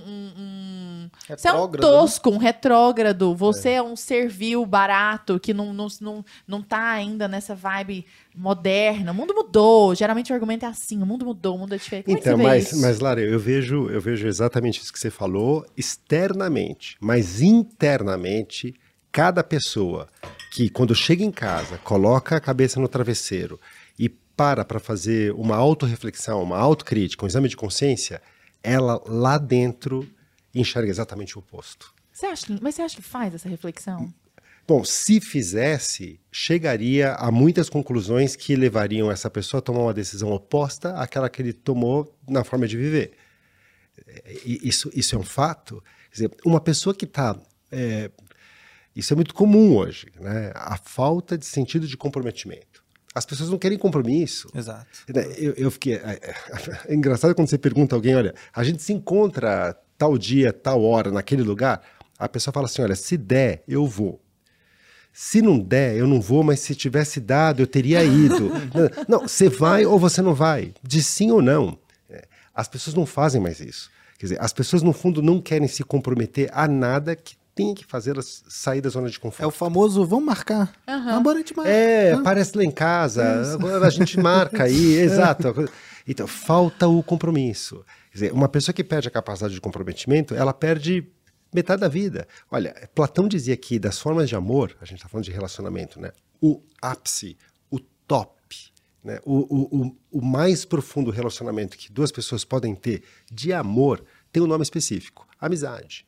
você é um tosco, um retrógrado, você é um servil barato, que não tá ainda nessa vibe moderna. O mundo mudou, geralmente o argumento é assim, o mundo mudou, o mundo é diferente. Como então, é que você vê isso? Mas Lara, eu vejo exatamente isso que você falou externamente, mas internamente, cada pessoa que quando chega em casa, coloca a cabeça no travesseiro e para fazer uma autorreflexão, uma autocrítica, um exame de consciência, ela lá dentro enxerga exatamente o oposto. Mas você acha que faz essa reflexão? Bom, se fizesse, chegaria a muitas conclusões que levariam essa pessoa a tomar uma decisão oposta àquela que ele tomou na forma de viver. Isso é um fato. Quer dizer, uma pessoa que está... Isso é muito comum hoje, né? A falta de sentido de comprometimento. As pessoas não querem compromisso. Exato. Eu fiquei... É engraçado quando você pergunta a alguém, olha, a gente se encontra tal dia, tal hora, naquele lugar, a pessoa fala assim, olha, se der, eu vou. Se não der, eu não vou, mas se tivesse dado, eu teria ido. Não, você vai ou você não vai, de sim ou não. As pessoas não fazem mais isso. Quer dizer, as pessoas, no fundo, não querem se comprometer a nada que tem que fazê-las sair da zona de conforto. É o famoso, vamos marcar. Agora a gente marca. Aparece lá em casa, agora a gente marca aí, exato. Então, falta o compromisso. Quer dizer, uma pessoa que perde a capacidade de comprometimento, ela perde metade da vida. Olha, Platão dizia que das formas de amor, a gente está falando de relacionamento, né? O ápice, o top, né? O mais profundo relacionamento que duas pessoas podem ter de amor tem um nome específico, amizade.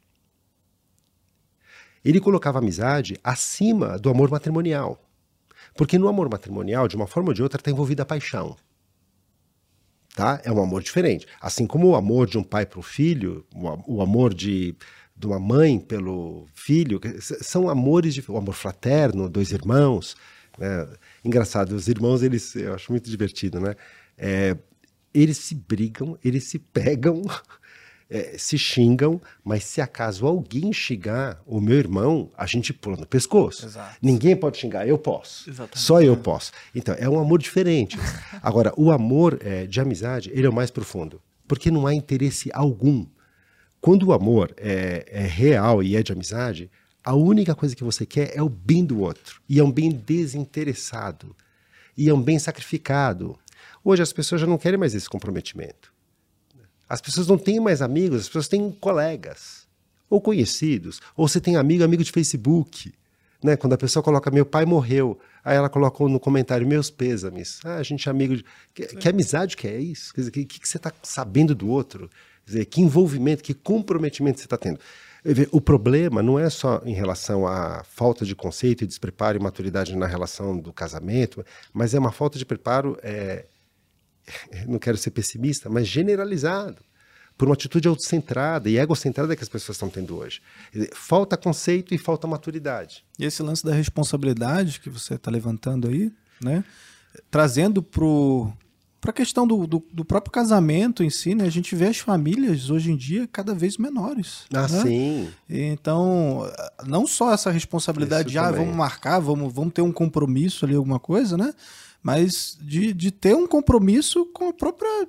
Ele colocava a amizade acima do amor matrimonial. Porque no amor matrimonial, de uma forma ou de outra, está envolvida a paixão. Tá? É um amor diferente. Assim como o amor de um pai para o filho, o amor de uma mãe pelo filho, são amores, o amor fraterno, dois irmãos. Né? Engraçado, os irmãos, eu acho muito divertido, né? Eles se brigam, eles se pegam... se xingam, mas se acaso alguém xingar o meu irmão, a gente pula no pescoço. Exato. Ninguém pode xingar, eu posso. Exatamente. Só eu posso. Então, é um amor diferente. Agora, o amor de amizade, ele é o mais profundo, porque não há interesse algum. Quando o amor é real e é de amizade, a única coisa que você quer é o bem do outro. E é um bem desinteressado. E é um bem sacrificado. Hoje as pessoas já não querem mais esse comprometimento. As pessoas não têm mais amigos, as pessoas têm colegas, ou conhecidos, ou você tem amigo de Facebook, né? Quando a pessoa coloca, meu pai morreu, aí ela coloca no comentário, meus pêsames, a gente é amigo, que amizade que é isso? Quer dizer, que você está sabendo do outro? Quer dizer, que envolvimento, que comprometimento você está tendo? O problema não é só em relação à falta de conceito e despreparo e maturidade na relação do casamento, mas é uma falta de preparo... não quero ser pessimista, mas generalizado. por uma atitude autocentrada e egocentrada que as pessoas estão tendo hoje. Falta conceito e falta maturidade. E esse lance da responsabilidade que você está levantando aí, né? Trazendo para a questão do próprio casamento em si, né? A gente vê as famílias hoje em dia cada vez menores. Ah, né? sim. Então, não só essa responsabilidade de vamos marcar, vamos ter um compromisso ali, alguma coisa, né? Mas de ter um compromisso com a própria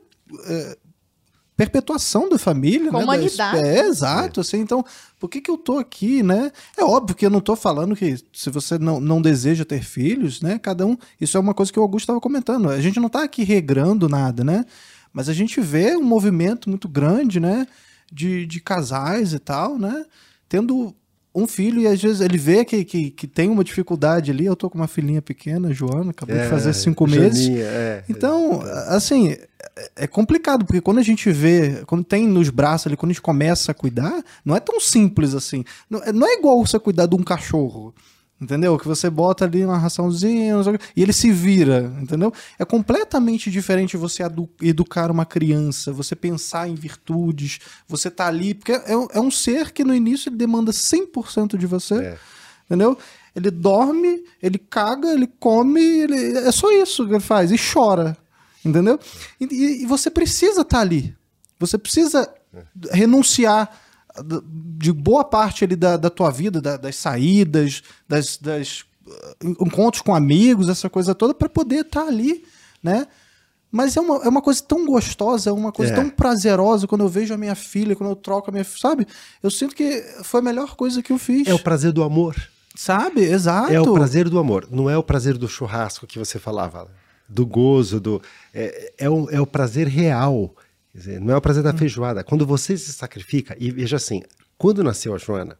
perpetuação da família. Com a né? humanidade. Exato. Assim, então, por que eu tô aqui, né? É óbvio que eu não tô falando que se você não deseja ter filhos, né? Cada um... Isso é uma coisa que o Augusto estava comentando. A gente não tá aqui regrando nada, né? Mas a gente vê um movimento muito grande, né? De casais e tal, né? Tendo um filho e às vezes ele vê que tem uma dificuldade ali. Eu tô com uma filhinha pequena, Joana, acabou de fazer 5 meses. Então, assim, é complicado, porque quando a gente vê, quando tem nos braços ali, quando a gente começa a cuidar, não é tão simples assim. Não é igual você cuidar de um cachorro, entendeu? Que você bota ali uma raçãozinha e ele se vira, entendeu? É completamente diferente você educar uma criança, você pensar em virtudes, você tá ali, porque é um ser que no início ele demanda 100% de você, entendeu? Ele dorme, ele caga, ele come, é só isso que ele faz, e chora, entendeu? E você precisa estar ali, você precisa renunciar de boa parte ali da tua vida, das saídas, das encontros com amigos, essa coisa toda, para poder estar ali, né? Mas é uma coisa tão gostosa, é uma coisa tão prazerosa quando eu vejo a minha filha, quando eu troco a minha... Sabe? Eu sinto que foi a melhor coisa que eu fiz. É o prazer do amor. Sabe? Exato. É o prazer do amor. Não é o prazer do churrasco que você falava, do gozo, é o prazer real. Quer dizer, não é o prazer da feijoada. Quando você se sacrifica, e veja assim, quando nasceu a Joana,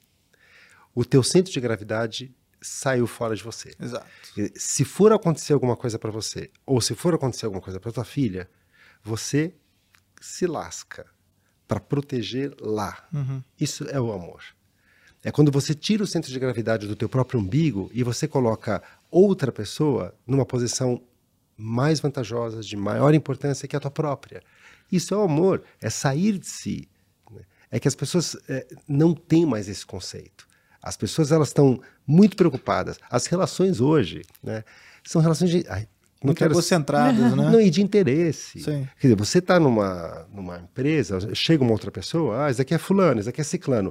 o teu centro de gravidade saiu fora de você. Exato. Se for acontecer alguma coisa para você, ou se for acontecer alguma coisa para tua filha, você se lasca para proteger lá. Isso é o amor. É quando você tira o centro de gravidade do teu próprio umbigo e você coloca outra pessoa numa posição mais vantajosa, de maior importância que a tua própria. Isso é o amor, é sair de si. É que as pessoas não têm mais esse conceito. As pessoas elas estão muito preocupadas. As relações hoje, né, são relações de... muito egocentradas, né? Não, e de interesse. Sim. Quer dizer, você está numa empresa, chega uma outra pessoa, isso aqui é fulano, isso aqui é ciclano.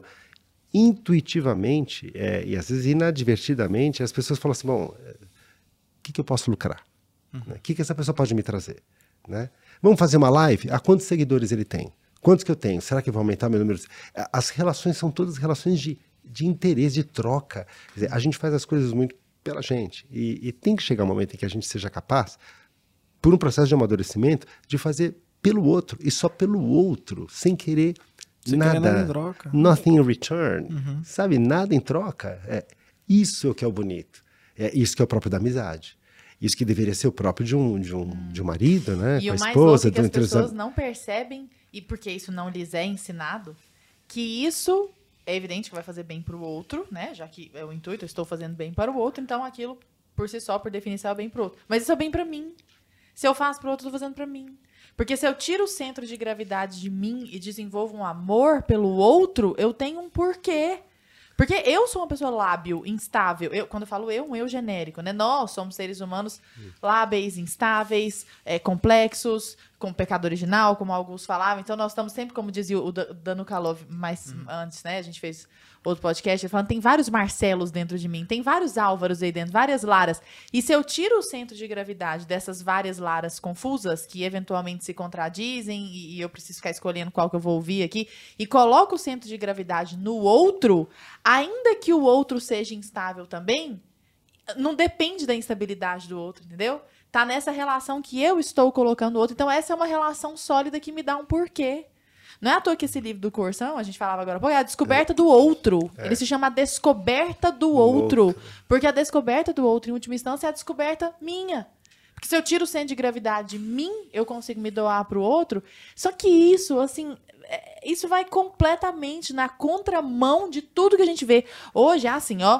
Intuitivamente, e às vezes inadvertidamente, as pessoas falam assim, bom, o que eu posso lucrar? O que essa pessoa pode me trazer? Né? Vamos fazer uma live? Quantos seguidores ele tem? Quantos que eu tenho? Será que vai aumentar meu número? As relações são todas relações de interesse, de troca. Quer dizer, a gente faz as coisas muito pela gente. E tem que chegar um momento em que a gente seja capaz, por um processo de amadurecimento, de fazer pelo outro, e só pelo outro, sem querer nada. Em troca. Nothing in return. Sabe? Nada em troca. Isso é o que é o bonito. É isso que é o próprio da amizade. Isso que deveria ser o próprio de um marido, né? E com a o mais esposa. louco é que as pessoas não percebem, e porque isso não lhes é ensinado, que isso é evidente que vai fazer bem para o outro, né? Já que é o intuito, eu estou fazendo bem para o outro, então aquilo, por si só, por definição, é bem para o outro. Mas isso é bem para mim. Se eu faço para o outro, eu estou fazendo para mim. Porque se eu tiro o centro de gravidade de mim e desenvolvo um amor pelo outro, eu tenho um porquê. Porque eu sou uma pessoa lábil, instável. Quando eu falo um eu genérico, né? Nós somos seres humanos lábeis, instáveis, complexos, com pecado original, como alguns falavam. Então, nós estamos sempre, como dizia o Dano Kalov mais antes, né? A gente fez outro podcast, ele falando, tem vários Marcelos dentro de mim, tem vários Álvaros aí dentro, várias Laras. E se eu tiro o centro de gravidade dessas várias Laras confusas, que eventualmente se contradizem, e eu preciso ficar escolhendo qual que eu vou ouvir aqui, e coloco o centro de gravidade no outro, ainda que o outro seja instável também, não depende da instabilidade do outro, entendeu? Tá nessa relação que eu estou colocando o outro. Então, essa é uma relação sólida que me dá um porquê. Não é à toa que esse livro do Corsão, a gente falava agora, é a descoberta do outro. Ele se chama a descoberta do outro. Porque a descoberta do outro, em última instância, é a descoberta minha. Porque se eu tiro o centro de gravidade de mim, eu consigo me doar para o outro. Só que isso, assim, isso vai completamente na contramão de tudo que a gente vê. Hoje é assim, ó.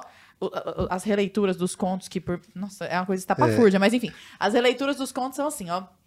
As releituras dos contos que... Nossa, é uma coisa estapafúrdia, mas enfim. As releituras dos contos são assim, ó.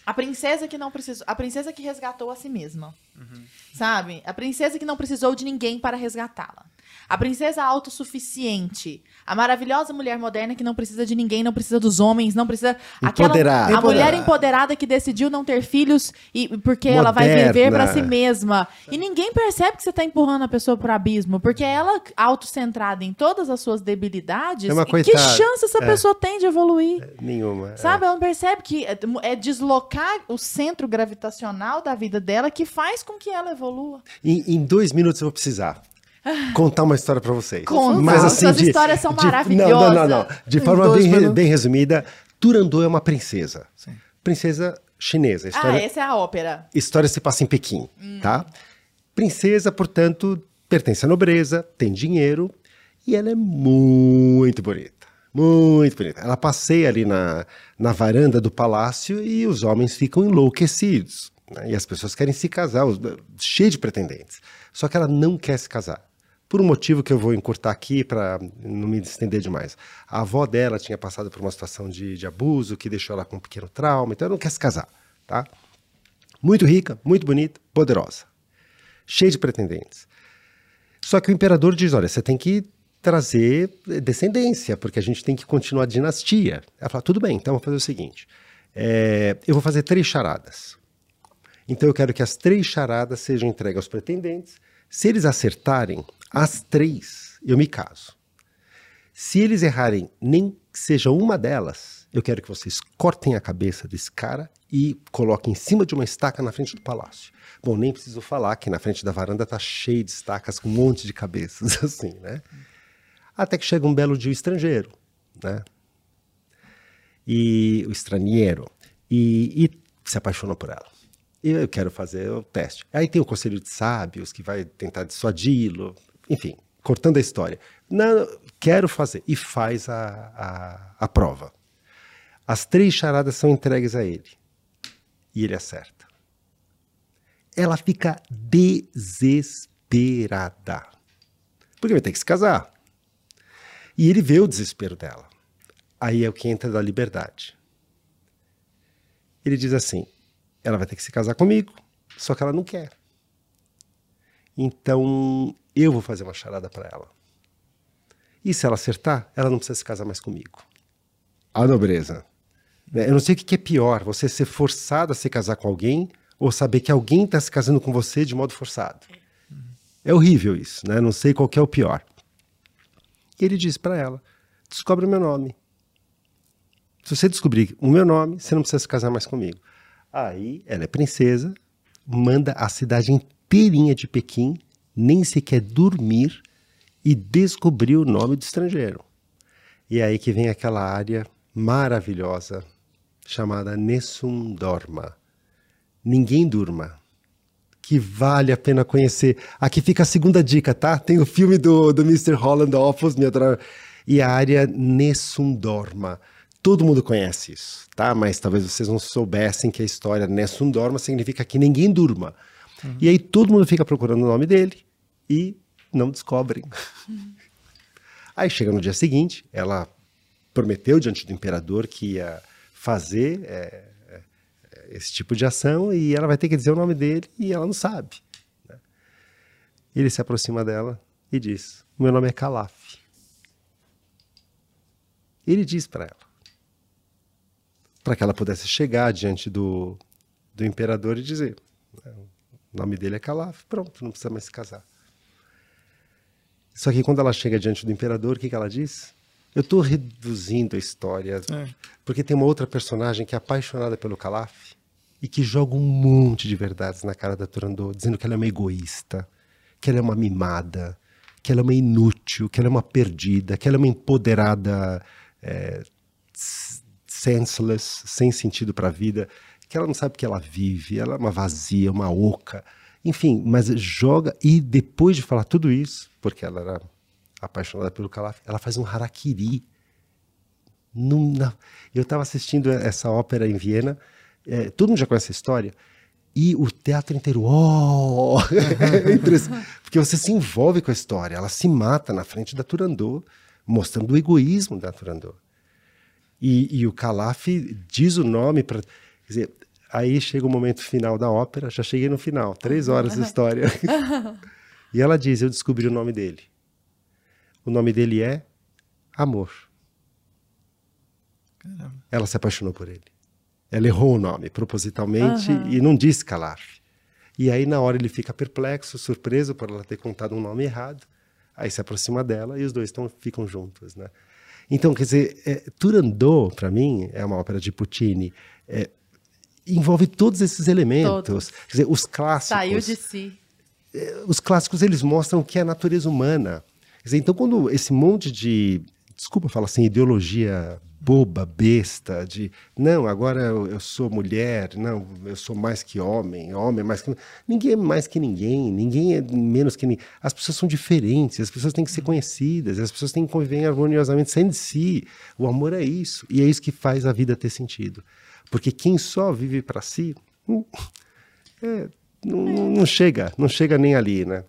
A princesa que não precisou, a princesa que resgatou a si mesma. Sabe? A princesa que não precisou de ninguém para resgatá-la. A princesa autossuficiente. A maravilhosa mulher moderna que não precisa de ninguém, não precisa dos homens, não precisa... Empoderada. A mulher empoderada que decidiu não ter filhos porque ela vai Moderna. viver para si mesma. E ninguém percebe que você está empurrando a pessoa pro abismo, porque ela, autocentrada em todas as suas debilidades, É uma que coitada. chance essa pessoa tem de evoluir? Nenhuma. Sabe, ela não percebe que é deslocar o centro gravitacional da vida dela que faz com que ela evolua. Em 2 minutos eu vou precisar contar uma história pra vocês. Conta. Mas assim, Suas histórias são maravilhosas. Não. De forma bem resumida, Turandot é uma princesa. Sim. Princesa chinesa. A história, Essa é a ópera. história se passa em Pequim, tá? Princesa, portanto, pertence à nobreza, tem dinheiro e ela é muito bonita. Muito bonita. Ela passeia ali na varanda do palácio e os homens ficam enlouquecidos, né? E as pessoas querem se casar, cheio de pretendentes. Só que ela não quer se casar. Por um motivo que eu vou encurtar aqui para não me estender demais. A avó dela tinha passado por uma situação de abuso que deixou ela com um pequeno trauma, então ela não quer se casar, tá? Muito rica, muito bonita, poderosa. Cheia de pretendentes. Só que o imperador diz, olha, você tem que trazer descendência, porque a gente tem que continuar a dinastia. Ela fala, tudo bem, então vou fazer o seguinte, eu vou fazer 3 charadas. Então eu quero que as 3 charadas sejam entregues aos pretendentes. Se eles acertarem as 3, eu me caso. Se eles errarem nem que seja uma delas, eu quero que vocês cortem a cabeça desse cara e coloquem em cima de uma estaca na frente do palácio. Bom, nem preciso falar que na frente da varanda tá cheio de estacas com um monte de cabeças, assim, né? Até que chega um belo dia o estrangeiro, né? E o estrangeiro, e se apaixona por ela. E eu quero fazer o teste. Aí tem o conselho de sábios que vai tentar dissuadi-lo, enfim, cortando a história. Não, quero fazer. E faz a prova. As 3 charadas são entregues a ele. E ele acerta. Ela fica desesperada. Porque vai ter que se casar. E ele vê o desespero dela. Aí é o que entra da liberdade. Ele diz assim, ela vai ter que se casar comigo, só que ela não quer. Então, eu vou fazer uma charada para ela. E se ela acertar, ela não precisa se casar mais comigo. A nobreza. Eu não sei o que é pior, você ser forçado a se casar com alguém ou saber que alguém está se casando com você de modo forçado. É horrível isso, né? Não sei qual que é o pior. E ele diz para ela, descobre o meu nome. Se você descobrir o meu nome, você não precisa se casar mais comigo. Aí, ela é princesa, manda a cidade inteirinha de Pequim nem sequer dormir e descobrir o nome do estrangeiro. E é aí que vem aquela área maravilhosa chamada Nessun Dorma. Ninguém durma. Que vale a pena conhecer. Aqui fica a segunda dica, tá? Tem o filme do Mr. Holland Offals, e a área Nessun Dorma. Todo mundo conhece isso, tá? Mas talvez vocês não soubessem que a história Nessun Dorma significa que ninguém durma. E aí todo mundo fica procurando o nome dele e não descobrem. Aí chega no dia seguinte, ela prometeu diante do imperador que ia fazer esse tipo de ação e ela vai ter que dizer o nome dele e ela não sabe, né? Ele se aproxima dela e diz, meu nome é Calaf. Ele diz para ela, para que ela pudesse chegar diante do imperador e dizer, o nome dele é Calaf, pronto, não precisa mais se casar. Só que quando ela chega diante do imperador, o que ela diz? Eu estou reduzindo a história, porque tem uma outra personagem que é apaixonada pelo Calaf e que joga um monte de verdades na cara da Turandot, dizendo que ela é uma egoísta, que ela é uma mimada, que ela é uma inútil, que ela é uma perdida, que ela é uma empoderada senseless, sem sentido para a vida, que ela não sabe o que ela vive, ela é uma vazia, uma oca, enfim, mas joga, e depois de falar tudo isso, porque ela era apaixonada pelo Calaf, ela faz um harakiri. Eu estava assistindo essa ópera em Viena, todo mundo já conhece essa história, e o teatro inteiro, porque você se envolve com a história, ela se mata na frente da Turandot, mostrando o egoísmo da Turandot. E o Calaf diz o nome para... Quer dizer, Aí chega o momento final da ópera, já cheguei no final, 3 horas de história. E ela diz, eu descobri o nome dele. O nome dele é Amor. Caramba. Ela se apaixonou por ele. Ela errou o nome, propositalmente, e não disse Calaf. E aí, na hora, ele fica perplexo, surpreso por ela ter contado um nome errado. Aí se aproxima dela e os dois ficam juntos, né? Então, quer dizer, Turandot, para mim, é uma ópera de Puccini. Envolve todos esses elementos. Todos. Quer dizer, os clássicos... Saiu de si. Os clássicos, eles mostram o que é a natureza humana. Quer dizer, então, quando esse monte de... Desculpa falar assim, ideologia boba, besta, de não, agora eu sou mulher, não, eu sou mais que homem, homem é mais que... Ninguém é mais que ninguém é menos que ninguém. As pessoas são diferentes, as pessoas têm que ser conhecidas, as pessoas têm que conviver harmoniosamente sem de si. O amor é isso, e é isso que faz a vida ter sentido. Porque quem só vive para si, não chega nem ali, né?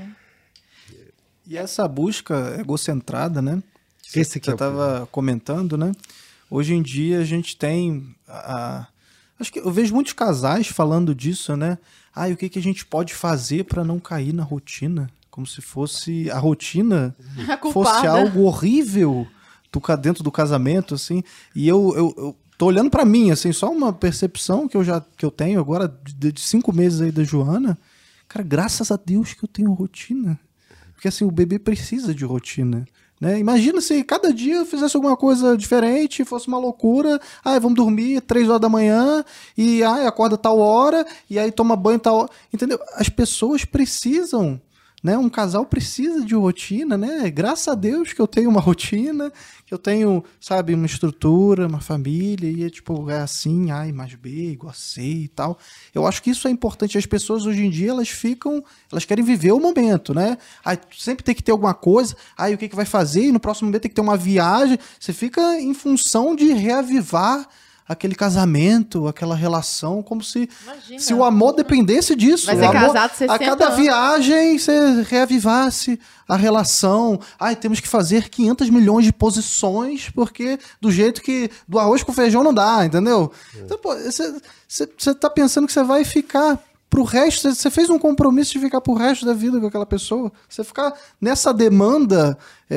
E essa busca egocentrada, né? Esse que você é o estava comentando, né? Hoje em dia a gente tem... Acho que eu vejo muitos casais falando disso, né? O que a gente pode fazer para não cair na rotina? Como se fosse a rotina fosse algo horrível dentro do casamento, assim. E eu tô olhando para mim, assim, só uma percepção que eu tenho agora de 5 meses aí da Joana. Cara, graças a Deus que eu tenho rotina. Porque assim, o bebê precisa de rotina. Né? Imagina se cada dia eu fizesse alguma coisa diferente, fosse uma loucura. Vamos dormir 3 horas da manhã e acorda tal hora e aí toma banho tal hora. Entendeu? As pessoas precisam, né? Um casal precisa de rotina, né? Graças a Deus que eu tenho uma rotina, que eu tenho, sabe, uma estrutura, uma família, e é assim, A mais B igual a C e tal. Eu acho que isso é importante. As pessoas hoje em dia, elas querem viver o momento, né? Sempre tem que ter alguma coisa, o que vai fazer, e no próximo momento tem que ter uma viagem. Você fica em função de reavivar aquele casamento, aquela relação, como se o amor dependesse disso. Vai ser casado 60 a cada viagem você reavivasse a relação. Temos que fazer 500 milhões de posições, porque do jeito que do arroz com feijão não dá, entendeu? Então, você tá pensando que você vai ficar pro resto, você fez um compromisso de ficar pro resto da vida com aquela pessoa. Você ficar nessa demanda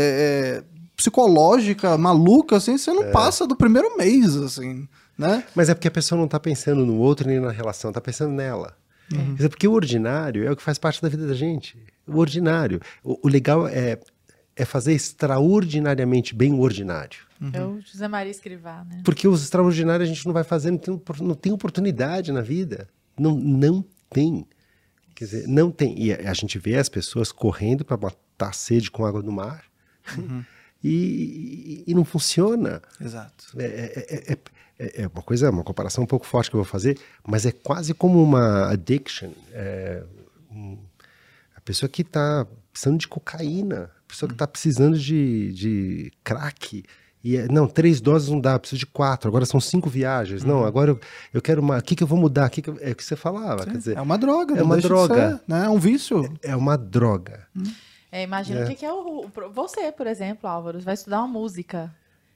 psicológica, maluca, assim, você não passa do primeiro mês, assim, né? Mas é porque a pessoa não está pensando no outro nem na relação, está pensando nela. Quer dizer, porque o ordinário é o que faz parte da vida da gente. O ordinário. O legal é fazer extraordinariamente bem o ordinário. É o José Maria Escrivá, né? Porque os extraordinários a gente não vai fazer, não tem oportunidade na vida. Não tem. Quer dizer, não tem. E a gente vê as pessoas correndo para matar a sede com água do mar. E não funciona. Exato. É uma comparação um pouco forte que eu vou fazer, mas é quase como uma addiction. A pessoa que está precisando de cocaína, a pessoa que está precisando de crack. Não, 3 doses não dá, preciso de 4, agora são 5 viagens. Não, agora eu quero uma. O que eu vou mudar? É o que você falava. Quer dizer, é uma droga, é uma droga. Né? É um vício. É uma droga. Imagina o que é você, por exemplo, Álvaro, vai estudar uma música.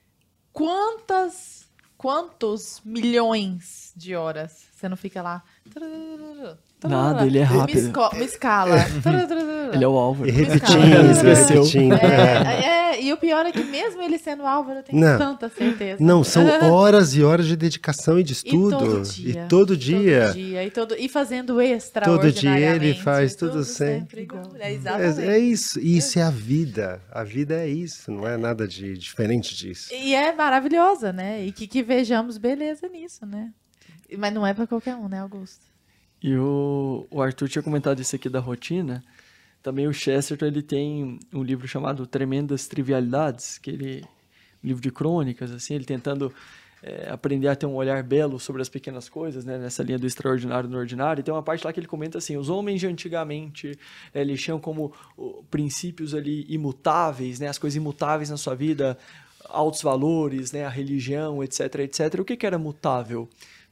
Quantos milhões de horas você não fica lá? Nada, ele é rápido. Me escala. Ele é o Álvaro. E repetindo. E o pior é que mesmo ele sendo Álvaro, eu tenho tanta certeza. Não, são horas e horas de dedicação e de estudo. E todo dia. E fazendo extraordinariamente. Todo dia ele faz tudo sempre igual. Exatamente. É isso. Isso é a vida. A vida é isso. Não é nada de diferente disso. E é maravilhosa, né? E que vejamos beleza nisso, né? Mas não é pra qualquer um, né, Augusto? E o Arthur tinha comentado isso aqui da rotina. Também o Chesterton, ele tem um livro chamado Tremendas Trivialidades, um livro de crônicas, assim, ele tentando aprender a ter um olhar belo sobre as pequenas coisas, né, nessa linha do extraordinário no ordinário. E tem uma parte lá que ele comenta assim, os homens de antigamente, eles tinham como princípios ali imutáveis, né, as coisas imutáveis na sua vida, altos valores, né, a religião, etc, etc. O que era mutável?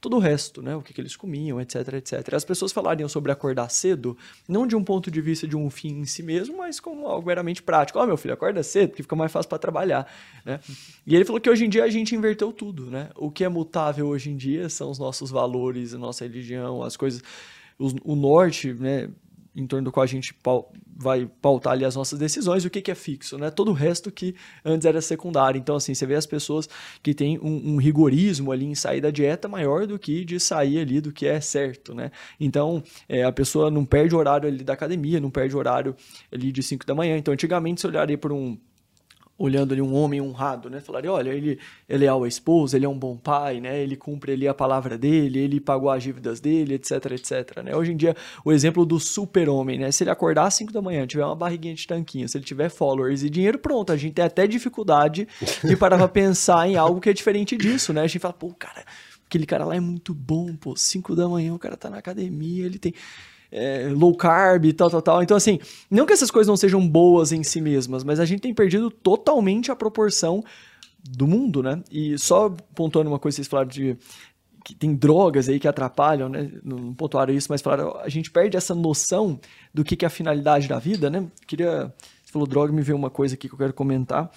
todo o resto, né? O que eles comiam, etc, etc. As pessoas falariam sobre acordar cedo, não de um ponto de vista de um fim em si mesmo, mas como algo meramente prático. Meu filho, acorda cedo, porque fica mais fácil para trabalhar, né? E ele falou que hoje em dia a gente inverteu tudo, né? O que é mutável hoje em dia são os nossos valores, a nossa religião, as coisas, o norte, né? Em torno do qual a gente vai pautar ali as nossas decisões, o que é fixo, né? Todo o resto que antes era secundário. Então, assim, você vê as pessoas que têm um rigorismo ali em sair da dieta maior do que de sair ali do que é certo, né? Então, a pessoa não perde o horário ali da academia, não perde o horário ali de 5 da manhã. Então, antigamente, você olharia por olhando ali um homem honrado, né? Falaria, olha, ele é leal à esposa, ele é um bom pai, né? Ele cumpre ali a palavra dele, ele pagou as dívidas dele, etc, etc, né? Hoje em dia, o exemplo do super-homem, né? Se ele acordar às 5 da manhã, tiver uma barriguinha de tanquinho, se ele tiver followers e dinheiro, pronto, a gente tem até dificuldade de parar pra pensar em algo que é diferente disso, né? A gente fala, pô, cara, aquele cara lá é muito bom, pô, 5 da manhã o cara tá na academia, ele tem... low carb e tal. Então, assim, não que essas coisas não sejam boas em si mesmas, mas a gente tem perdido totalmente a proporção do mundo, né? E só pontuando uma coisa, vocês falaram de que tem drogas aí que atrapalham, né? Não pontuaram isso, mas falaram, a gente perde essa noção do que é a finalidade da vida, né? Você falou droga, me veio uma coisa aqui que eu quero comentar,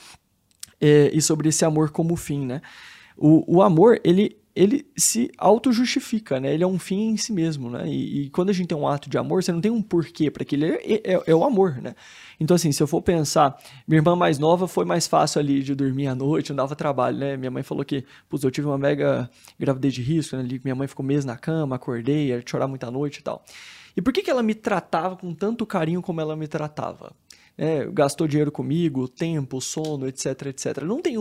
e sobre esse amor como fim, né? O amor, ele se auto-justifica, né? Ele é um fim em si mesmo, né? E quando a gente tem um ato de amor, você não tem um porquê para aquilo, é o amor, né? Então, assim, se eu for pensar, minha irmã mais nova foi mais fácil ali de dormir à noite, não dava trabalho, né? Minha mãe falou que, putz, eu tive uma mega gravidez de risco, né? Minha mãe ficou meses na cama, acordei, ia chorar muita noite e tal. E por que ela me tratava com tanto carinho como ela me tratava? Gastou dinheiro comigo, tempo, sono, etc, etc. Não tem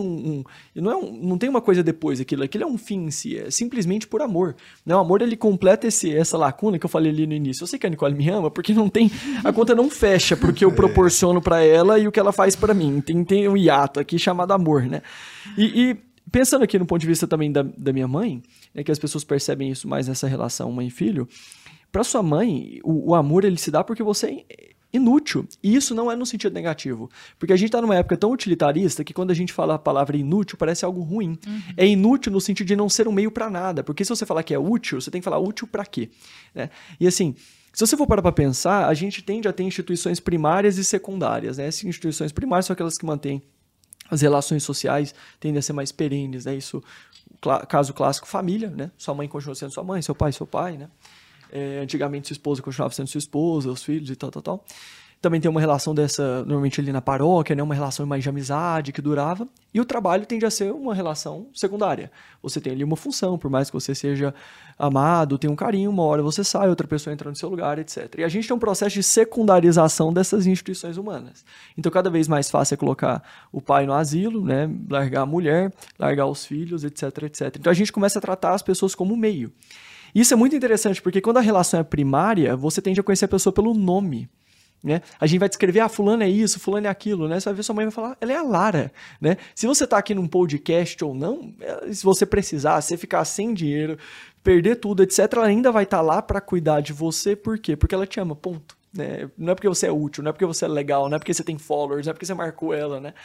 não tem uma coisa depois daquilo. Aquilo é um fim em si, é simplesmente por amor. Né? O amor, ele completa essa lacuna que eu falei ali no início. Eu sei que a Nicole me ama porque a conta não fecha porque eu proporciono para ela e o que ela faz para mim. Tem um hiato aqui chamado amor, né? E pensando aqui no ponto de vista também da minha mãe, que as pessoas percebem isso mais nessa relação mãe e filho, para sua mãe, o amor, ele se dá porque você inútil. E isso não é no sentido negativo. Porque a gente está numa época tão utilitarista que quando a gente fala a palavra inútil, parece algo ruim. Uhum. É inútil no sentido de não ser um meio para nada. Porque se você falar que é útil, você tem que falar útil para quê? Né? E assim, se você for parar para pensar, a gente tende a ter instituições primárias e secundárias. Né? Essas instituições primárias são aquelas que mantêm as relações sociais, tendem a ser mais perenes. Né? Isso, caso clássico, família. Né? Sua mãe continua sendo sua mãe, seu pai, né? Antigamente sua esposa continuava sendo sua esposa, os filhos e tal. Também tem uma relação dessa, normalmente ali na paróquia, né? Uma relação mais de amizade que durava. E o trabalho tende a ser uma relação secundária. Você tem ali uma função, por mais que você seja amado, tem um carinho, uma hora você sai, outra pessoa entra no seu lugar, etc. E a gente tem um processo de secundarização dessas instituições humanas. Então, cada vez mais fácil é colocar o pai no asilo, né? Largar a mulher, largar os filhos, etc, etc. Então, a gente começa a tratar as pessoas como meio. Isso é muito interessante, porque quando a relação é primária, você tende a conhecer a pessoa pelo nome. Né? A gente vai descrever, fulano é isso, fulano é aquilo, né? Você vai ver sua mãe vai falar, ela é a Lara, né? Se você tá aqui num podcast ou não, se você precisar, se ficar sem dinheiro, perder tudo, etc, ela ainda vai estar lá para cuidar de você, por quê? Porque ela te ama, ponto. Né? Não é porque você é útil, não é porque você é legal, não é porque você tem followers, não é porque você marcou ela, né?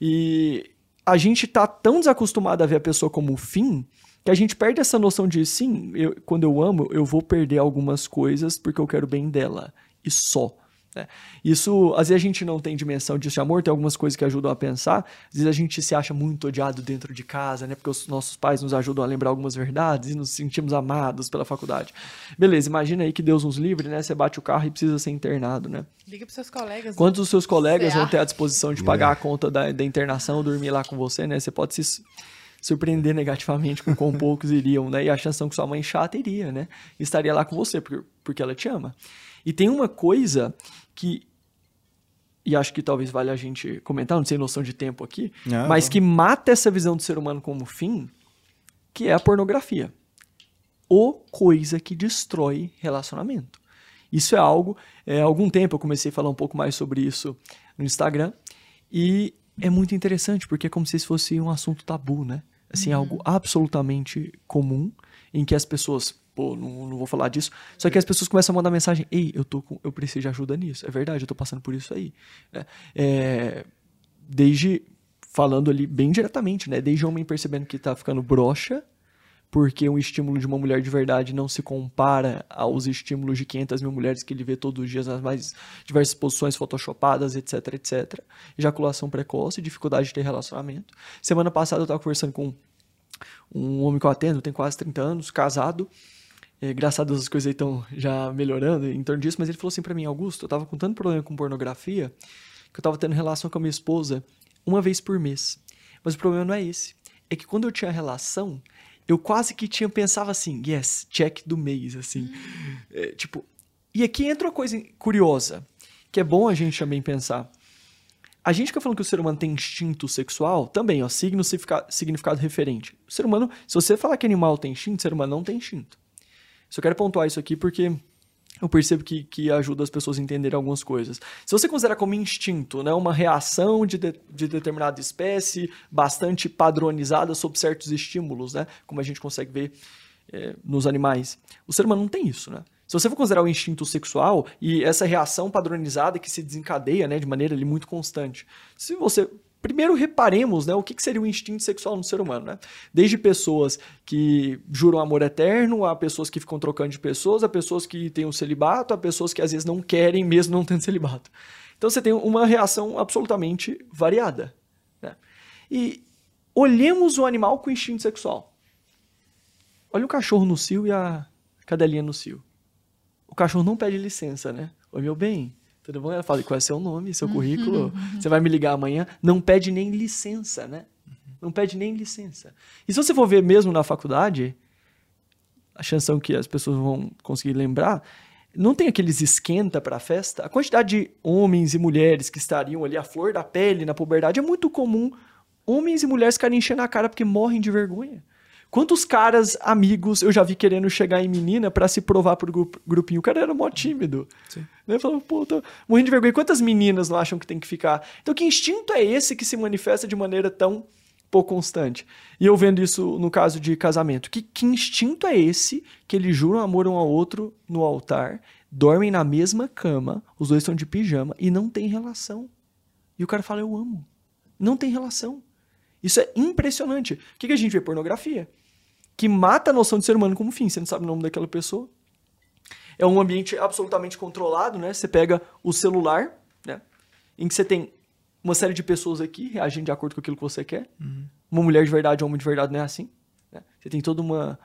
E a gente tá tão desacostumado a ver a pessoa como fim, que a gente perde essa noção de, sim, quando eu amo, eu vou perder algumas coisas porque eu quero o bem dela. E só. Né? Isso, às vezes a gente não tem dimensão disso de amor, tem algumas coisas que ajudam a pensar. Às vezes a gente se acha muito odiado dentro de casa, né? Porque os nossos pais nos ajudam a lembrar algumas verdades e nos sentimos amados pela faculdade. Beleza, imagina aí que Deus nos livre, né? Você bate o carro e precisa ser internado, né? Liga pros seus colegas. Quantos dos seus colegas vão ter a disposição de pagar a conta da internação ou dormir lá com você, né? Você pode se surpreender negativamente com quão poucos iriam, né? E a chance que sua mãe chata iria, né? Estaria lá com você, porque ela te ama. E tem uma coisa que, e acho que talvez valha a gente comentar, não sei noção de tempo aqui, mas que mata essa visão do ser humano como fim, que é a pornografia. Ou coisa que destrói relacionamento. Isso é algo, há algum tempo eu comecei a falar um pouco mais sobre isso no Instagram, e é muito interessante, porque é como se fosse um assunto tabu, né? Assim, algo absolutamente comum, em que as pessoas, não vou falar disso, só que as pessoas começam a mandar mensagem, ei, eu preciso de ajuda nisso, é verdade, eu tô passando por isso aí. Desde, falando ali bem diretamente, né? Desde homem percebendo que tá ficando broxa, porque um estímulo de uma mulher de verdade não se compara aos estímulos de 500 mil mulheres que ele vê todos os dias nas mais diversas posições photoshopadas, etc, etc. Ejaculação precoce, dificuldade de ter relacionamento. Semana passada eu estava conversando com um homem que eu atendo, tem quase 30 anos, casado. Graças a Deus as coisas estão já melhorando em torno disso, mas ele falou assim pra mim: Augusto, eu tava com tanto problema com pornografia que eu tava tendo relação com a minha esposa uma vez por mês. Mas o problema não é esse. É que quando eu tinha relação, eu quase que pensava assim, yes, check do mês, assim. Tipo, e aqui entra uma coisa curiosa, que é bom a gente também pensar. A gente fica falando que o ser humano tem instinto sexual, também, ó, significado referente. O ser humano, se você falar que animal tem instinto, o ser humano não tem instinto. Só quero pontuar isso aqui porque eu percebo que ajuda as pessoas a entenderem algumas coisas. Se você considerar como instinto, né, uma reação de determinada espécie bastante padronizada sobre certos estímulos, né, como a gente consegue ver nos animais, o ser humano não tem isso, né? Se você for considerar o instinto sexual e essa reação padronizada que se desencadeia, né, de maneira ali muito constante, se você... Primeiro reparemos, né, o que seria o instinto sexual no ser humano, né? Desde pessoas que juram amor eterno, a pessoas que ficam trocando de pessoas, a pessoas que têm o celibato, a pessoas que às vezes não querem mesmo não tendo celibato. Então você tem uma reação absolutamente variada, né? E olhemos o animal com instinto sexual. Olha o cachorro no cio e a cadelinha no cio. O cachorro não pede licença, né? Oi, meu bem. Tudo bom? Ela fala, qual é seu nome, seu currículo? Você vai me ligar amanhã? Não pede nem licença, né? Não pede nem licença. E se você for ver mesmo na faculdade, a chance que as pessoas vão conseguir lembrar, não tem aqueles esquenta para a festa? A quantidade de homens e mulheres que estariam ali à flor da pele na puberdade é muito comum. Homens e mulheres ficarem enchendo a cara porque morrem de vergonha. Quantos caras, amigos, eu já vi querendo chegar em menina pra se provar pro grupinho? O cara era mó tímido. Sim. Né? Falava, pô, tô morrendo de vergonha. Quantas meninas não acham que tem que ficar? Então, que instinto é esse que se manifesta de maneira tão pouco constante? E eu vendo isso no caso de casamento. Que instinto é esse que eles juram amor um ao outro no altar, dormem na mesma cama, os dois estão de pijama e não tem relação? E o cara fala, eu amo. Não tem relação. Isso é impressionante. O que a gente vê? Pornografia. Que mata a noção de ser humano como fim. Você não sabe o nome daquela pessoa. É um ambiente absolutamente controlado, né? Você pega o celular, né? Em que você tem uma série de pessoas aqui reagindo de acordo com aquilo que você quer. Uma mulher de verdade, um homem de verdade não é assim. Né? Você tem toda uma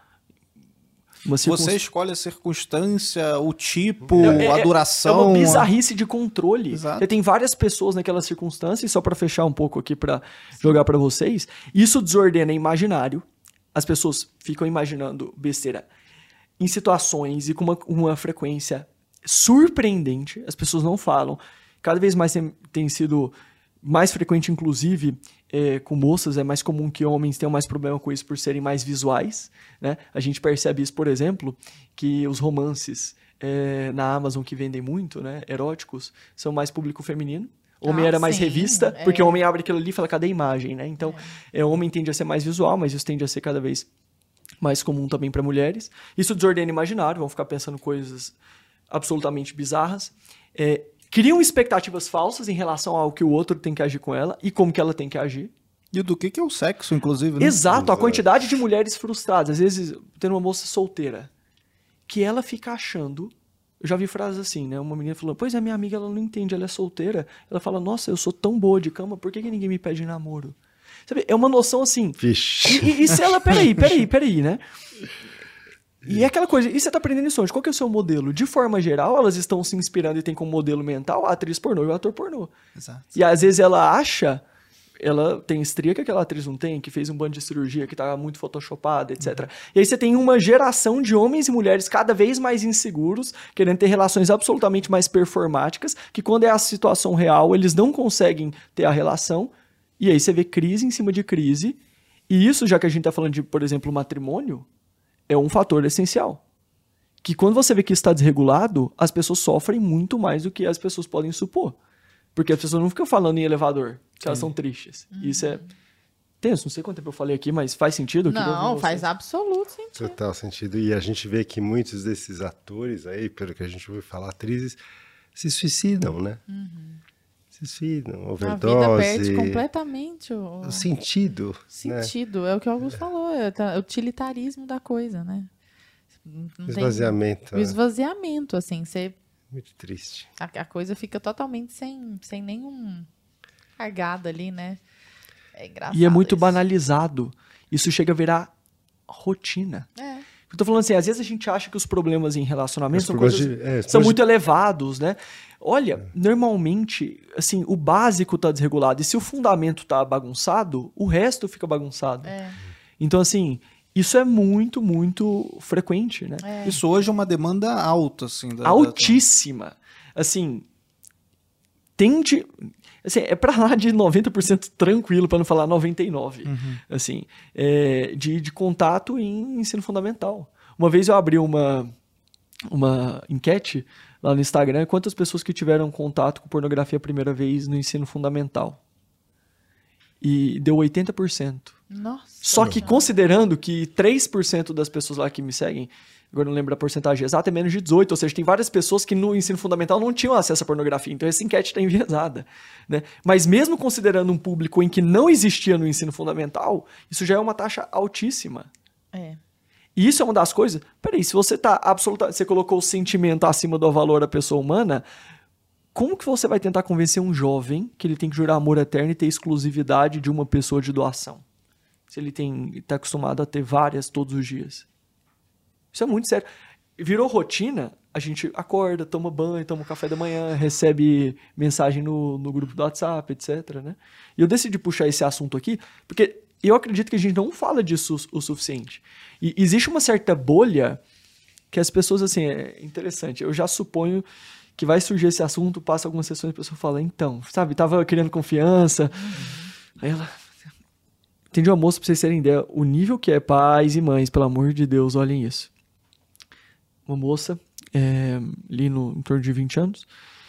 Você escolhe a circunstância, o tipo, a duração. É uma bizarrice de controle. Exato. Você tem várias pessoas naquela circunstância, e só para fechar um pouco aqui para jogar para vocês, isso desordena imaginário. As pessoas ficam imaginando besteira em situações e com uma frequência surpreendente. As pessoas não falam. Cada vez mais tem sido mais frequente, inclusive, com moças. É mais comum que homens tenham mais problema com isso por serem mais visuais, né? A gente percebe isso, por exemplo, que os romances na Amazon que vendem muito, né, eróticos, são mais público feminino. Homem era mais revista, porque o homem abre aquilo ali e fala, cadê a imagem, né? Então, o homem tende a ser mais visual, mas isso tende a ser cada vez mais comum também para mulheres. Isso desordena imaginário, vão ficar pensando coisas absolutamente bizarras. Criam expectativas falsas em relação ao que o outro tem que agir com ela e como que ela tem que agir. E do que é o sexo, inclusive, né? Exato, a quantidade de mulheres frustradas. Às vezes, tem uma moça solteira, que ela fica achando... Eu já vi frases assim, né? Uma menina falou, pois é, minha amiga, ela não entende, ela é solteira. Ela fala, nossa, eu sou tão boa de cama, por que ninguém me pede namoro? Sabe, é uma noção assim... Vixe. E se ela... Peraí, né? E é aquela coisa, e você tá aprendendo isso onde? Qual que é o seu modelo? De forma geral, elas estão se inspirando e tem como modelo mental a atriz pornô e o ator pornô. Exato. E às vezes ela acha... Ela tem estria que aquela atriz não tem, que fez um bando de cirurgia, que tá muito photoshopada, etc. E aí você tem uma geração de homens e mulheres cada vez mais inseguros, querendo ter relações absolutamente mais performáticas, que quando é a situação real, eles não conseguem ter a relação. E aí você vê crise em cima de crise. E isso, já que a gente tá falando de, por exemplo, matrimônio, é um fator essencial. Que quando você vê que isso está desregulado, as pessoas sofrem muito mais do que as pessoas podem supor. Porque as pessoas não ficam falando em elevador, se elas são tristes. Isso é tenso, não sei quanto tempo eu falei aqui, mas faz sentido? Não, faz absoluto sentido. Total sentido. E a gente vê que muitos desses atores aí, pelo que a gente ouviu falar, atrizes, se suicidam, né? Suicídio, A overdose. vida perde completamente O sentido. Né? sentido. É o que o Augusto falou, é o utilitarismo da coisa, né? Não tem- Esvaziamento. O esvaziamento, assim, Muito triste. a coisa fica totalmente sem nenhum cargado ali, né? É engraçado. E é muito isso. banalizado. Isso chega a virar rotina. É. Eu tô falando assim, às vezes a gente acha que os problemas em relacionamento Os são problemas coisas... de- são problemas muito elevados, né? Olha, normalmente, assim, o básico tá desregulado. E se o fundamento tá bagunçado, o resto fica bagunçado. É. Então, assim, isso é muito, muito frequente, né? Isso hoje é uma demanda alta, assim. Altíssima. Assim, tende... Assim, é pra lá de 90% tranquilo, para não falar 99%. Assim, de contato em ensino fundamental. Uma vez eu abri uma enquete lá no Instagram, quantas pessoas que tiveram contato com pornografia a primeira vez no ensino fundamental. E deu 80%. Nossa. Só que considerando que 3% das pessoas lá que me seguem, agora não lembro a porcentagem exata, é menos de 18%, ou seja, tem várias pessoas que no ensino fundamental não tinham acesso à pornografia, então essa enquete está enviesada, né? Mas mesmo considerando um público em que não existia no ensino fundamental, isso já é uma taxa altíssima. É. E isso é uma das coisas... Peraí, se você você colocou o sentimento acima do valor da pessoa humana, como que você vai tentar convencer um jovem que ele tem que jurar amor eterno e ter exclusividade de uma pessoa de doação? Se ele está acostumado a ter várias todos os dias. Isso é muito sério. Virou rotina, a gente acorda, toma banho, toma um café da manhã, recebe mensagem no grupo do WhatsApp, etc. Né? E eu decidi puxar esse assunto aqui, porque eu acredito que a gente não fala disso o suficiente. E existe uma certa bolha que as pessoas, assim, é interessante. Eu já suponho que vai surgir esse assunto, passa algumas sessões e a pessoa fala, então, sabe, tava criando confiança. Aí ela... Entendi uma moça, pra vocês terem ideia, o nível que é pais e mães, pelo amor de Deus, olhem isso. Uma moça, ali em torno de 20 anos,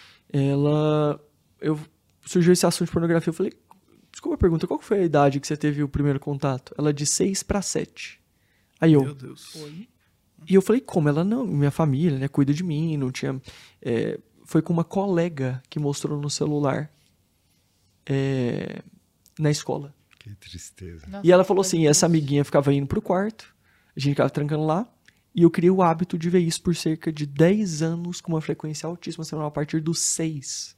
surgiu esse assunto de pornografia, eu falei, desculpa a pergunta, qual foi a idade que você teve o primeiro contato? Ela de 6 para 7. Aí eu... Meu Deus. E eu falei, como? Ela não, minha família, né, cuida de mim, não tinha... foi com uma colega que mostrou no celular na escola. Que tristeza. Nossa, E ela falou que assim, coisa essa triste. amiguinha ficava indo pro quarto, a gente ficava trancando lá, e eu criei o hábito de ver isso por cerca de 10 anos com uma frequência altíssima, semanal, a partir dos 6.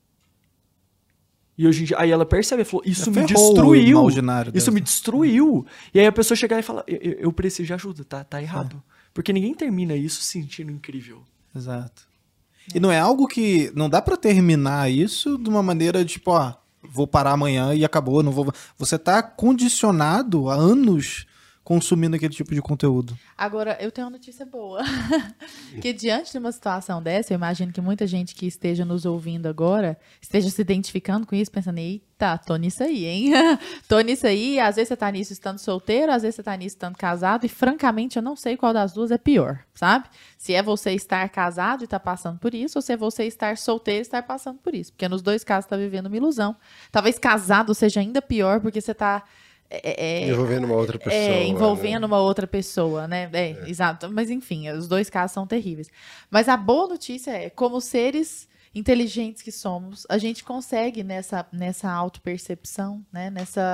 E hoje em dia, aí ela percebe, falou, isso me ferrou o destruiu, imaginário isso dela. me destruiu. E aí a pessoa chegar e falar, eu preciso de ajuda, tá errado. Porque ninguém termina isso se sentindo incrível. Exato. E não é algo que... Não dá pra terminar isso de uma maneira de, tipo, vou parar amanhã e acabou, não vou... Você tá condicionado há anos consumindo aquele tipo de conteúdo. Agora, eu tenho uma notícia boa. Que diante de uma situação dessa, eu imagino que muita gente que esteja nos ouvindo agora esteja se identificando com isso, pensando, eita, tô nisso aí, hein? Tô nisso aí, às vezes você tá nisso estando solteiro, às vezes você tá nisso estando casado, e francamente eu não sei qual das duas é pior, sabe? Se é você estar casado e tá passando por isso, ou se é você estar solteiro e estar passando por isso. Porque nos dois casos tá vivendo uma ilusão. Talvez casado seja ainda pior, porque você tá... Envolvendo uma outra pessoa. envolvendo né? uma outra pessoa, né? Exato. Mas enfim, os dois casos são terríveis. Mas a boa notícia é, como seres inteligentes que somos, a gente consegue nessa autopercepção, né?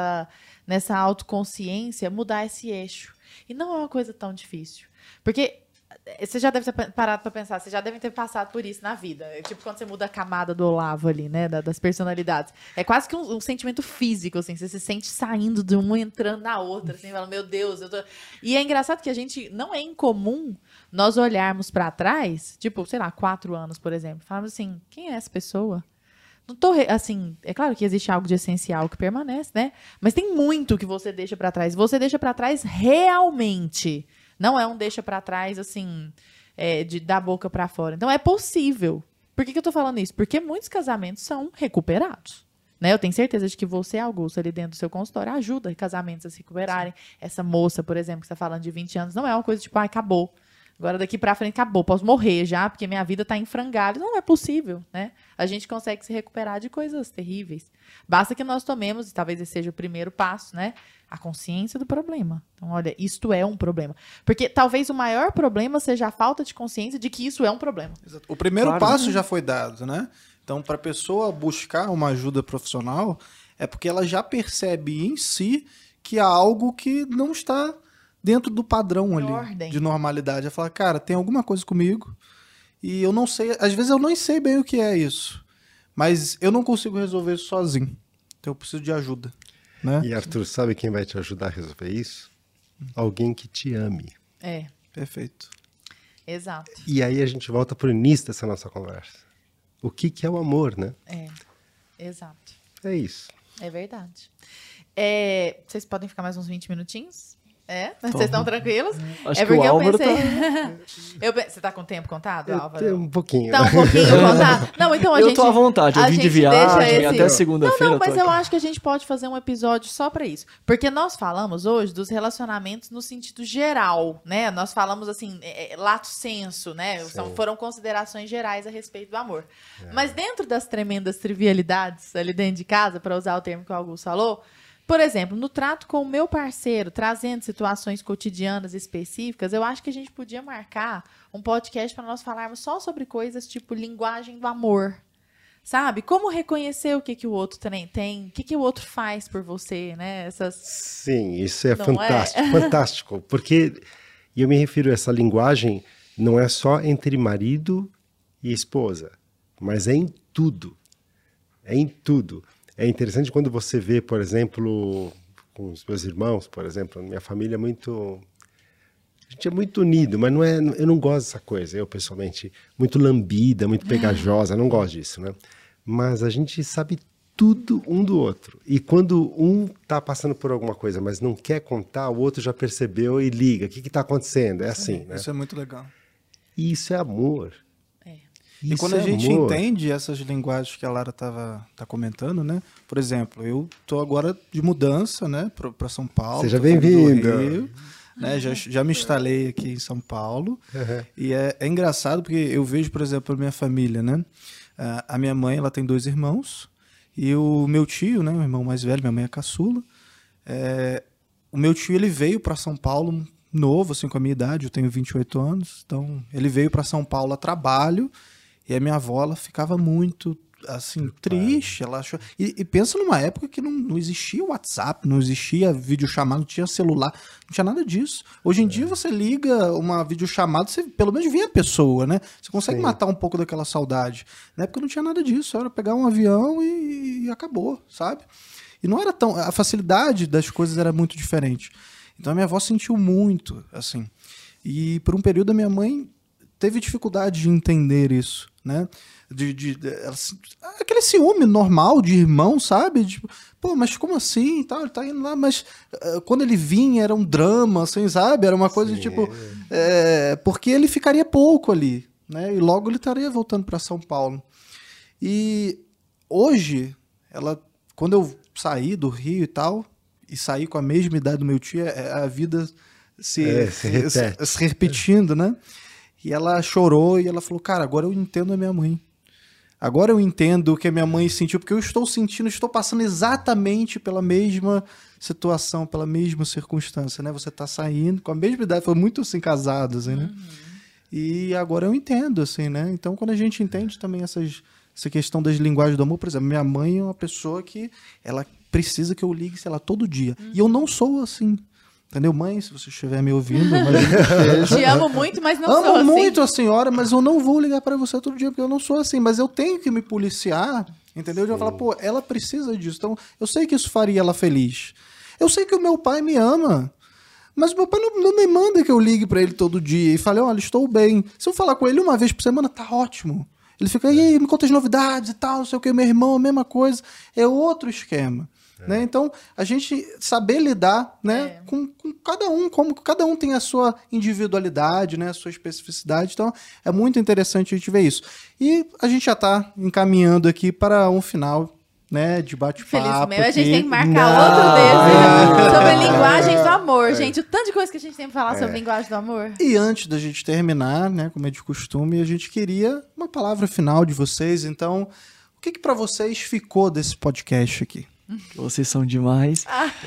Nessa autoconsciência, mudar esse eixo. E não é uma coisa tão difícil. Porque você já deve ter parado para pensar, você já deve ter passado por isso na vida. É tipo quando você muda a camada do Olavo ali, né? Das personalidades. É quase que um sentimento físico, assim. Você se sente saindo de uma e entrando na outra, assim. Fala, meu Deus, eu tô... E é engraçado que a gente... Não é incomum nós olharmos para trás, tipo, sei lá, 4 anos, por exemplo. Falamos assim, quem é essa pessoa? Não tô... Assim, é claro que existe algo de essencial que permanece, né? Mas tem muito que você deixa para trás. Você deixa para trás realmente... Não é um deixa pra trás, assim, da boca pra fora. Então, é possível. Por que eu tô falando isso? Porque muitos casamentos são recuperados. Né? Eu tenho certeza de que você, Augusto, ali dentro do seu consultório, ajuda casamentos a se recuperarem. Sim. Essa moça, por exemplo, que você está falando de 20 anos, não é uma coisa tipo, acabou. Agora, daqui pra frente, acabou. Posso morrer já, porque minha vida tá em frangalhos. Não é possível, né? A gente consegue se recuperar de coisas terríveis. Basta que nós tomemos, e talvez esse seja o primeiro passo, né? A consciência do problema. Então, olha, isto é um problema. Porque talvez o maior problema seja a falta de consciência de que isso é um problema. Exato. O primeiro passo já foi dado, né? Então, para a pessoa buscar uma ajuda profissional, é porque ela já percebe em si que há algo que não está dentro do padrão ali Ordem. de normalidade. Ela fala, cara, tem alguma coisa comigo e eu não sei, às vezes eu nem sei bem o que é isso, mas eu não consigo resolver isso sozinho. Então eu preciso de ajuda, né? E Arthur, sabe quem vai te ajudar a resolver isso? Alguém que te ame. É, Perfeito. exato. E aí a gente volta pro início dessa nossa conversa. O que é o amor, né? É, exato. É isso. É verdade. Vocês podem ficar mais uns 20 minutinhos? Vocês estão tranquilos? Acho que o Álvaro tá... Você tá com tempo contado, Álvaro? Tem um pouquinho. Tá um pouquinho contado? Não, então Eu tô à vontade, eu vim de viagem, até segunda-feira. Não, mas tô eu aqui. acho que a gente pode fazer um episódio só pra isso. Porque nós falamos hoje dos relacionamentos no sentido geral, né? Nós falamos assim, lato sensu, né? Foram considerações gerais a respeito do amor. Mas dentro das tremendas trivialidades ali dentro de casa, pra usar o termo que o Augusto falou, por exemplo, no trato com o meu parceiro, trazendo situações cotidianas específicas, eu acho que a gente podia marcar um podcast para nós falarmos só sobre coisas tipo linguagem do amor. Sabe? Como reconhecer o que o outro tem, o que o outro faz por você, né? Sim, isso é Não fantástico, fantástico. Porque eu me refiro a essa linguagem, não é só entre marido e esposa, mas é em tudo. É em tudo. É interessante quando você vê, por exemplo, com os meus irmãos, por exemplo, minha família é muito... A gente é muito unido, mas não é, eu não gosto dessa coisa, eu pessoalmente, muito lambida, muito pegajosa, não gosto disso, né? Mas a gente sabe tudo um do outro. E quando um está passando por alguma coisa, mas não quer contar, o outro já percebeu e liga. O que está acontecendo? É assim, né? Isso é muito legal. E isso é amor. E quando a gente entende essas linguagens que a Lara tá comentando, né? Por exemplo, eu tô agora de mudança, né? Para São Paulo. Seja tô saindo do bem-vindo. Rio, né? Já me instalei aqui em São Paulo. Uhum. E é engraçado porque eu vejo, por exemplo, a minha família, né? A minha mãe, ela tem 2 irmãos. E o meu tio, né? O irmão mais velho, minha mãe é caçula. O meu tio, ele veio para São Paulo novo, assim, com a minha idade. Eu tenho 28 anos. Então, ele veio para São Paulo a trabalho. E a minha avó, ela ficava muito, assim, triste. Ela achou... E pensa numa época que não existia WhatsApp, não existia videochamada, não tinha celular, não tinha nada disso. Hoje em dia, você liga uma videochamada, você pelo menos vê a pessoa, né? Você consegue matar um pouco daquela saudade. Na época não tinha nada disso, era pegar um avião e acabou, sabe? E não era tão... A facilidade das coisas era muito diferente. Então a minha avó sentiu muito, assim. E por um período a minha mãe teve dificuldade de entender isso, né? Aquele ciúme normal de irmão, sabe? Tipo, pô, mas como assim? Ele tá indo lá, mas quando ele vinha era um drama, assim, sabe? Era uma coisa de tipo... porque ele ficaria pouco ali, né? E logo ele estaria voltando para São Paulo. E hoje, quando eu saí do Rio e tal, e saí com a mesma idade do meu tio, a vida se repetindo, né? E ela chorou e ela falou, cara, agora eu entendo a minha mãe. Agora eu entendo o que a minha mãe sentiu, porque eu estou passando exatamente pela mesma situação, pela mesma circunstância, né? Você tá saindo com a mesma idade, foi muito assim, casados, assim, né? E agora eu entendo, assim, né? Então, quando a gente entende também essa questão das linguagens do amor, por exemplo, minha mãe é uma pessoa que ela precisa que eu ligue, sei lá, todo dia. E eu não sou assim. Entendeu, mãe? Se você estiver me ouvindo... Te amo muito, mas não sou assim. Amo muito a senhora, mas eu não vou ligar para você todo dia, porque eu não sou assim. Mas eu tenho que me policiar, entendeu? De eu falar, pô, ela precisa disso. Então, eu sei que isso faria ela feliz. Eu sei que o meu pai me ama, mas o meu pai não me manda que eu ligue para ele todo dia e fale, olha, estou bem. Se eu falar com ele uma vez por semana, tá ótimo. Ele fica, e aí, me conta as novidades e tal, não sei o que, meu irmão, a mesma coisa. É outro esquema. Né? Então, a gente saber lidar, né, com cada um, como cada um tem a sua individualidade, né, a sua especificidade. Então, é muito interessante a gente ver isso. E a gente já está encaminhando aqui para um final, né, de bate-papo. Felizmente, a gente tem que marcar outro desse sobre linguagens do amor, gente. O tanto de coisa que a gente tem para falar sobre linguagem do amor. E antes da gente terminar, né, como é de costume, a gente queria uma palavra final de vocês. Então, o que para vocês ficou desse podcast aqui? Vocês são demais.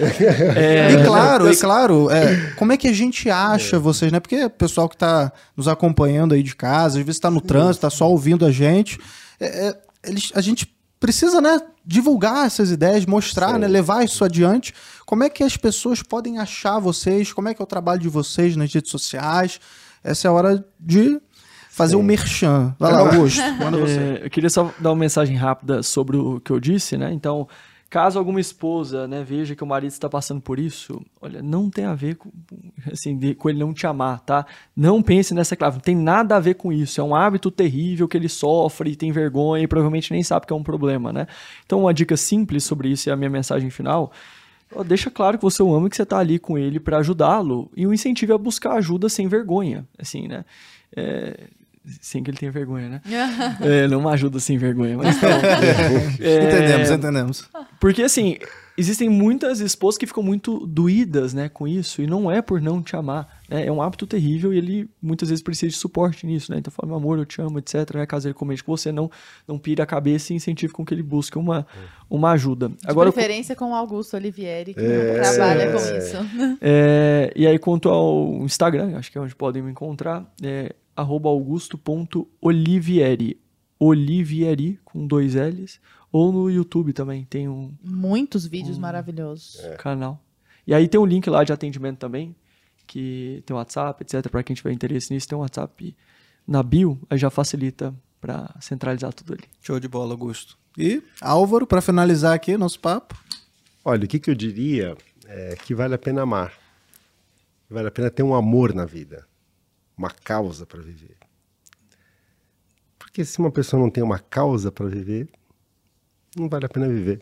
E claro, como é que a gente acha vocês, né? Porque o pessoal que está nos acompanhando aí de casa, às vezes está no trânsito, está só ouvindo a gente. a gente precisa, né, divulgar essas ideias, mostrar, Sim. né, levar isso adiante. Como é que as pessoas podem achar vocês? Como é que é o trabalho de vocês nas redes sociais? Essa é a hora de fazer um merchan. Vai lá, Augusto. Manda você. Eu queria só dar uma mensagem rápida sobre o que eu disse, né? Então, caso alguma esposa, né, veja que o marido está passando por isso, olha, não tem a ver com, assim, com ele não te amar, tá? Não pense nessa clave, não tem nada a ver com isso. É um hábito terrível que ele sofre, tem vergonha e provavelmente nem sabe que é um problema, né? Então, uma dica simples sobre isso é a minha mensagem final. Deixa claro que você o ama, que você está ali com ele para ajudá-lo e o incentive a buscar ajuda sem vergonha, assim, né? Sem que ele tenha vergonha, né? Não uma ajuda sem vergonha, mas tá bom. Entendemos. Porque, assim, existem muitas esposas que ficam muito doídas, né, com isso, e não é por não te amar, né? É um hábito terrível e ele muitas vezes precisa de suporte nisso, né? Então fala, meu amor, eu te amo, etc, né? Caso ele comente com você, não pira a cabeça e incentive com que ele busque uma ajuda. De preferência com o Augusto Olivieri, que trabalha com isso. E aí, quanto ao Instagram, acho que é onde podem me encontrar, @augusto.olivieri, Olivieri com 2 L's, ou no YouTube também, tem muitos vídeos maravilhosos. Canal. E aí tem um link lá de atendimento também, que tem um WhatsApp, etc, para quem tiver interesse nisso, tem um WhatsApp na bio, aí já facilita para centralizar tudo ali. Show de bola, Augusto. E Álvaro, para finalizar aqui nosso papo. Olha, o que eu diria é que vale a pena amar. Vale a pena ter um amor na vida. Uma causa para viver. Porque se uma pessoa não tem uma causa para viver, não vale a pena viver.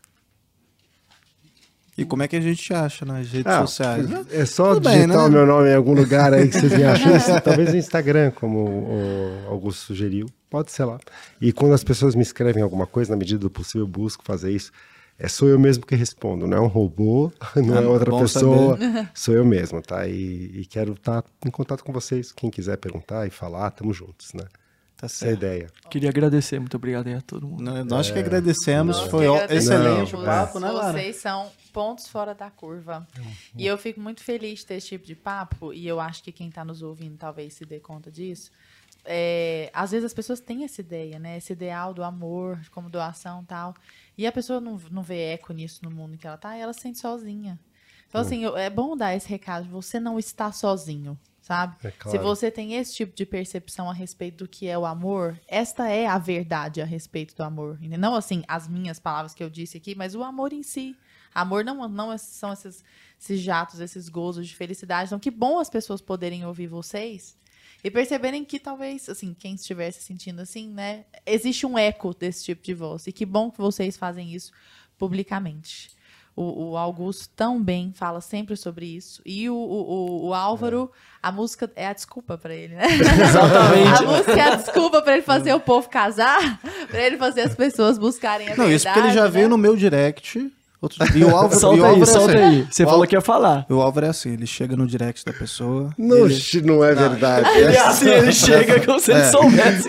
E como é que a gente acha nas redes sociais? É só Tudo digitar bem, né? o meu nome em algum lugar aí que vocês me acham. Talvez no Instagram, como o Augusto sugeriu. Pode ser lá. E quando as pessoas me escrevem alguma coisa, na medida do possível, eu busco fazer isso. Sou eu mesmo que respondo, não é um robô, não é outra pessoa, sou eu mesmo, tá? E quero estar em contato com vocês, quem quiser perguntar e falar, estamos juntos, né? Tá Essa é a ideia. Queria agradecer, muito obrigado aí a todo mundo. Nós que agradecemos, foi excelente o papo, né, Lara? Vocês são pontos fora da curva. E eu fico muito feliz de ter esse tipo de papo, e eu acho que quem está nos ouvindo talvez se dê conta disso. Às vezes as pessoas têm essa ideia, né? Esse ideal do amor como doação e tal. E a pessoa não vê eco nisso no mundo em que ela tá, e ela se sente sozinha. Então, assim, é bom dar esse recado. Você não está sozinho, sabe? Claro. Se você tem esse tipo de percepção a respeito do que é o amor, esta é a verdade a respeito do amor. Não, assim, as minhas palavras que eu disse aqui, mas o amor em si. Amor não são esses jatos, esses gozos de felicidade. Então, que bom as pessoas poderem ouvir vocês e perceberem que talvez, assim, quem estiver se sentindo assim, né, existe um eco desse tipo de voz. E que bom que vocês fazem isso publicamente. O Augusto também fala sempre sobre isso. E o Álvaro, a música é a desculpa pra ele, né? Exatamente. A música é a desculpa pra ele fazer o povo casar, pra ele fazer as pessoas buscarem a verdade. Não, isso porque ele já veio no meu direct. E o Álvaro, solta aí. Você falou que ia falar. O Álvaro é assim, ele chega no direct da pessoa. Não é verdade. Ele é assim, ele chega como se ele soubesse.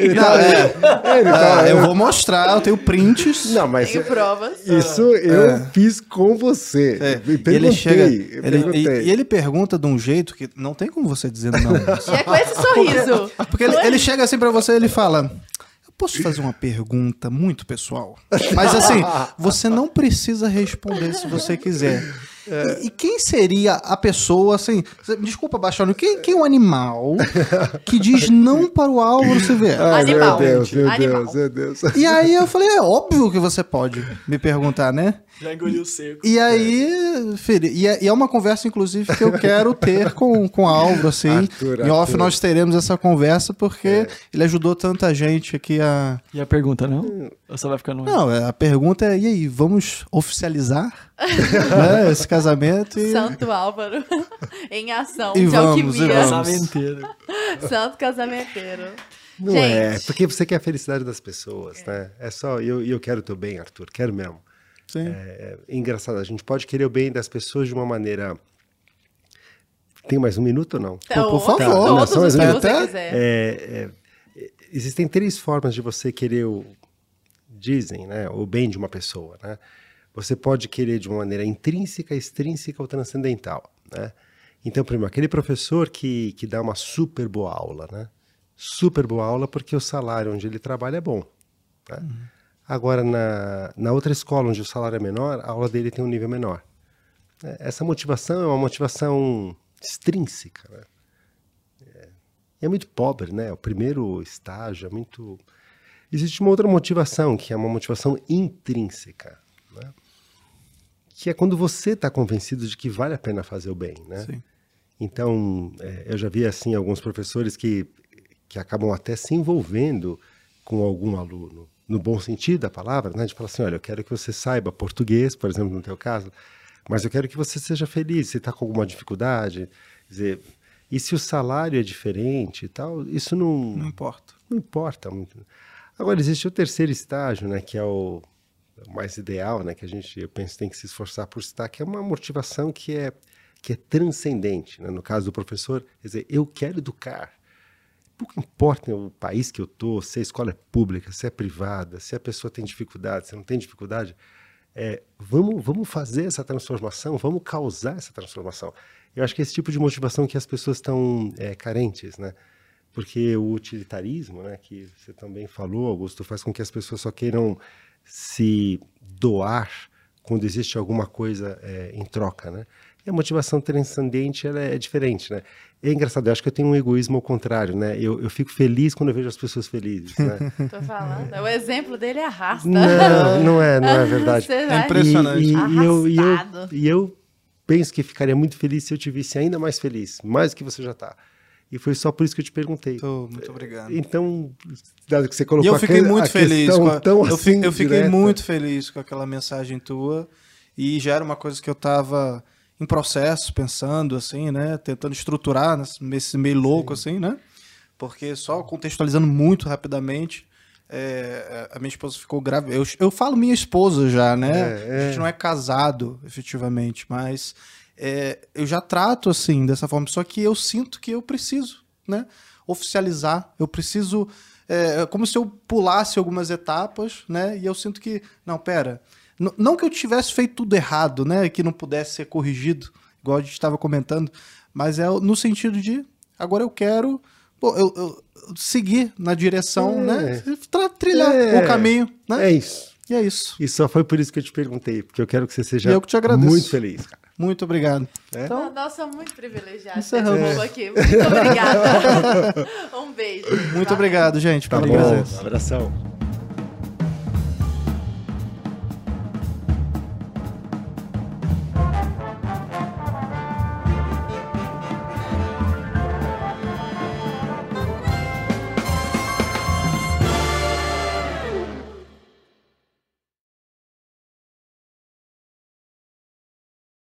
Eu vou mostrar, eu tenho prints. Não, mas Tenho provas. isso eu fiz com você. Ele chega, e ele pergunta de um jeito que não tem como você dizer não. E é com esse sorriso. Porque ele chega assim pra você e ele fala: posso fazer uma pergunta muito pessoal? Mas assim, você não precisa responder se você quiser. E quem seria a pessoa, assim... Desculpa, Baixano, quem é o animal que diz não para o Álvaro Severo? Animal. Meu Deus. E aí eu falei, é óbvio que você pode me perguntar, né? Já engoliu seco. E aí, filho, e é uma conversa, inclusive, que eu quero ter com o Álvaro, assim. Em off nós teremos essa conversa, porque ele ajudou tanta gente aqui a... E a pergunta, não? Ou só vai ficar no... Não, a pergunta é, e aí, vamos oficializar né, esse casamento? E... Santo Álvaro, em ação, E de vamos, alquimia. e vamos. Casamenteiro. Santo casamenteiro. Não Gente. é, porque você quer a felicidade das pessoas, né? É só, eu quero o teu bem, Arthur, quero mesmo. Sim. É engraçado, a gente pode querer o bem das pessoas de uma maneira... Tem mais um minuto ou não? Então, por favor. todos Só mais os um que minuto. você quiser. Existem 3 formas de você querer dizem, né, o bem de uma pessoa, né? Você pode querer de uma maneira intrínseca, extrínseca ou transcendental, né? Então, primeiro, aquele professor que dá uma super boa aula, né? Super boa aula porque o salário onde ele trabalha é bom, né? Agora, na outra escola, onde o salário é menor, a aula dele tem um nível menor. Essa motivação é uma motivação extrínseca, né? É muito pobre, né? O primeiro estágio é muito... Existe uma outra motivação, que é uma motivação intrínseca, né? Que é quando você está convencido de que vale a pena fazer o bem, né? Sim. Então, eu já vi, assim, alguns professores que acabam até se envolvendo com algum aluno, no bom sentido da palavra, né? De falar assim, olha, eu quero que você saiba português, por exemplo, no teu caso, mas eu quero que você seja feliz. Você está com alguma dificuldade? Quer dizer, e se o salário é diferente e tal, isso não importa. Não importa muito. Agora, existe o terceiro estágio, né? Que é o mais ideal, né? Que eu penso, tem que se esforçar por citar, que é uma motivação que é transcendente, né? No caso do professor, quer dizer, eu quero educar. Pouco importa o país que eu estou, se a escola é pública, se é privada, se a pessoa tem dificuldade, se não tem dificuldade, vamos fazer essa transformação, vamos causar essa transformação. Eu acho que é esse tipo de motivação que as pessoas estão carentes, né? Porque o utilitarismo, né, que você também falou, Augusto, faz com que as pessoas só queiram se doar quando existe alguma coisa em troca, né? E a motivação transcendente, ela é diferente, né? É engraçado, eu acho que eu tenho um egoísmo ao contrário, né? Eu fico feliz quando eu vejo as pessoas felizes, né? Tô falando, o exemplo dele arrasta. Não é verdade. É impressionante. E eu penso que ficaria muito feliz se eu te visse ainda mais feliz, mais do que você já está. E foi só por isso que eu te perguntei. Muito obrigado. Então, dado que você colocou e eu fiquei muito feliz. Eu fiquei direta. muito feliz com aquela mensagem tua. E já era uma coisa que eu estava em processo, pensando, assim, né? Tentando estruturar nesse meio louco, assim, né? Porque só contextualizando muito rapidamente, a minha esposa ficou grávida. Eu falo minha esposa já, né? A gente não é casado, efetivamente, mas... eu já trato assim, dessa forma, só que eu sinto que eu preciso, né, oficializar, eu preciso, como se eu pulasse algumas etapas, né, e eu sinto que, não, pera, não que eu tivesse feito tudo errado, né, que não pudesse ser corrigido, igual a gente estava comentando, mas no sentido de, agora eu quero, eu seguir na direção, né, trilhar o caminho, né. É isso. E é isso. E só foi por isso que eu te perguntei, porque eu quero que você seja eu que te agradeço. Muito feliz, cara. Muito obrigado. Então, nós somos muito privilegiados. Encerramos. Aqui. Muito obrigada. Um beijo. Muito obrigado, gente. Tá bom. Um abração.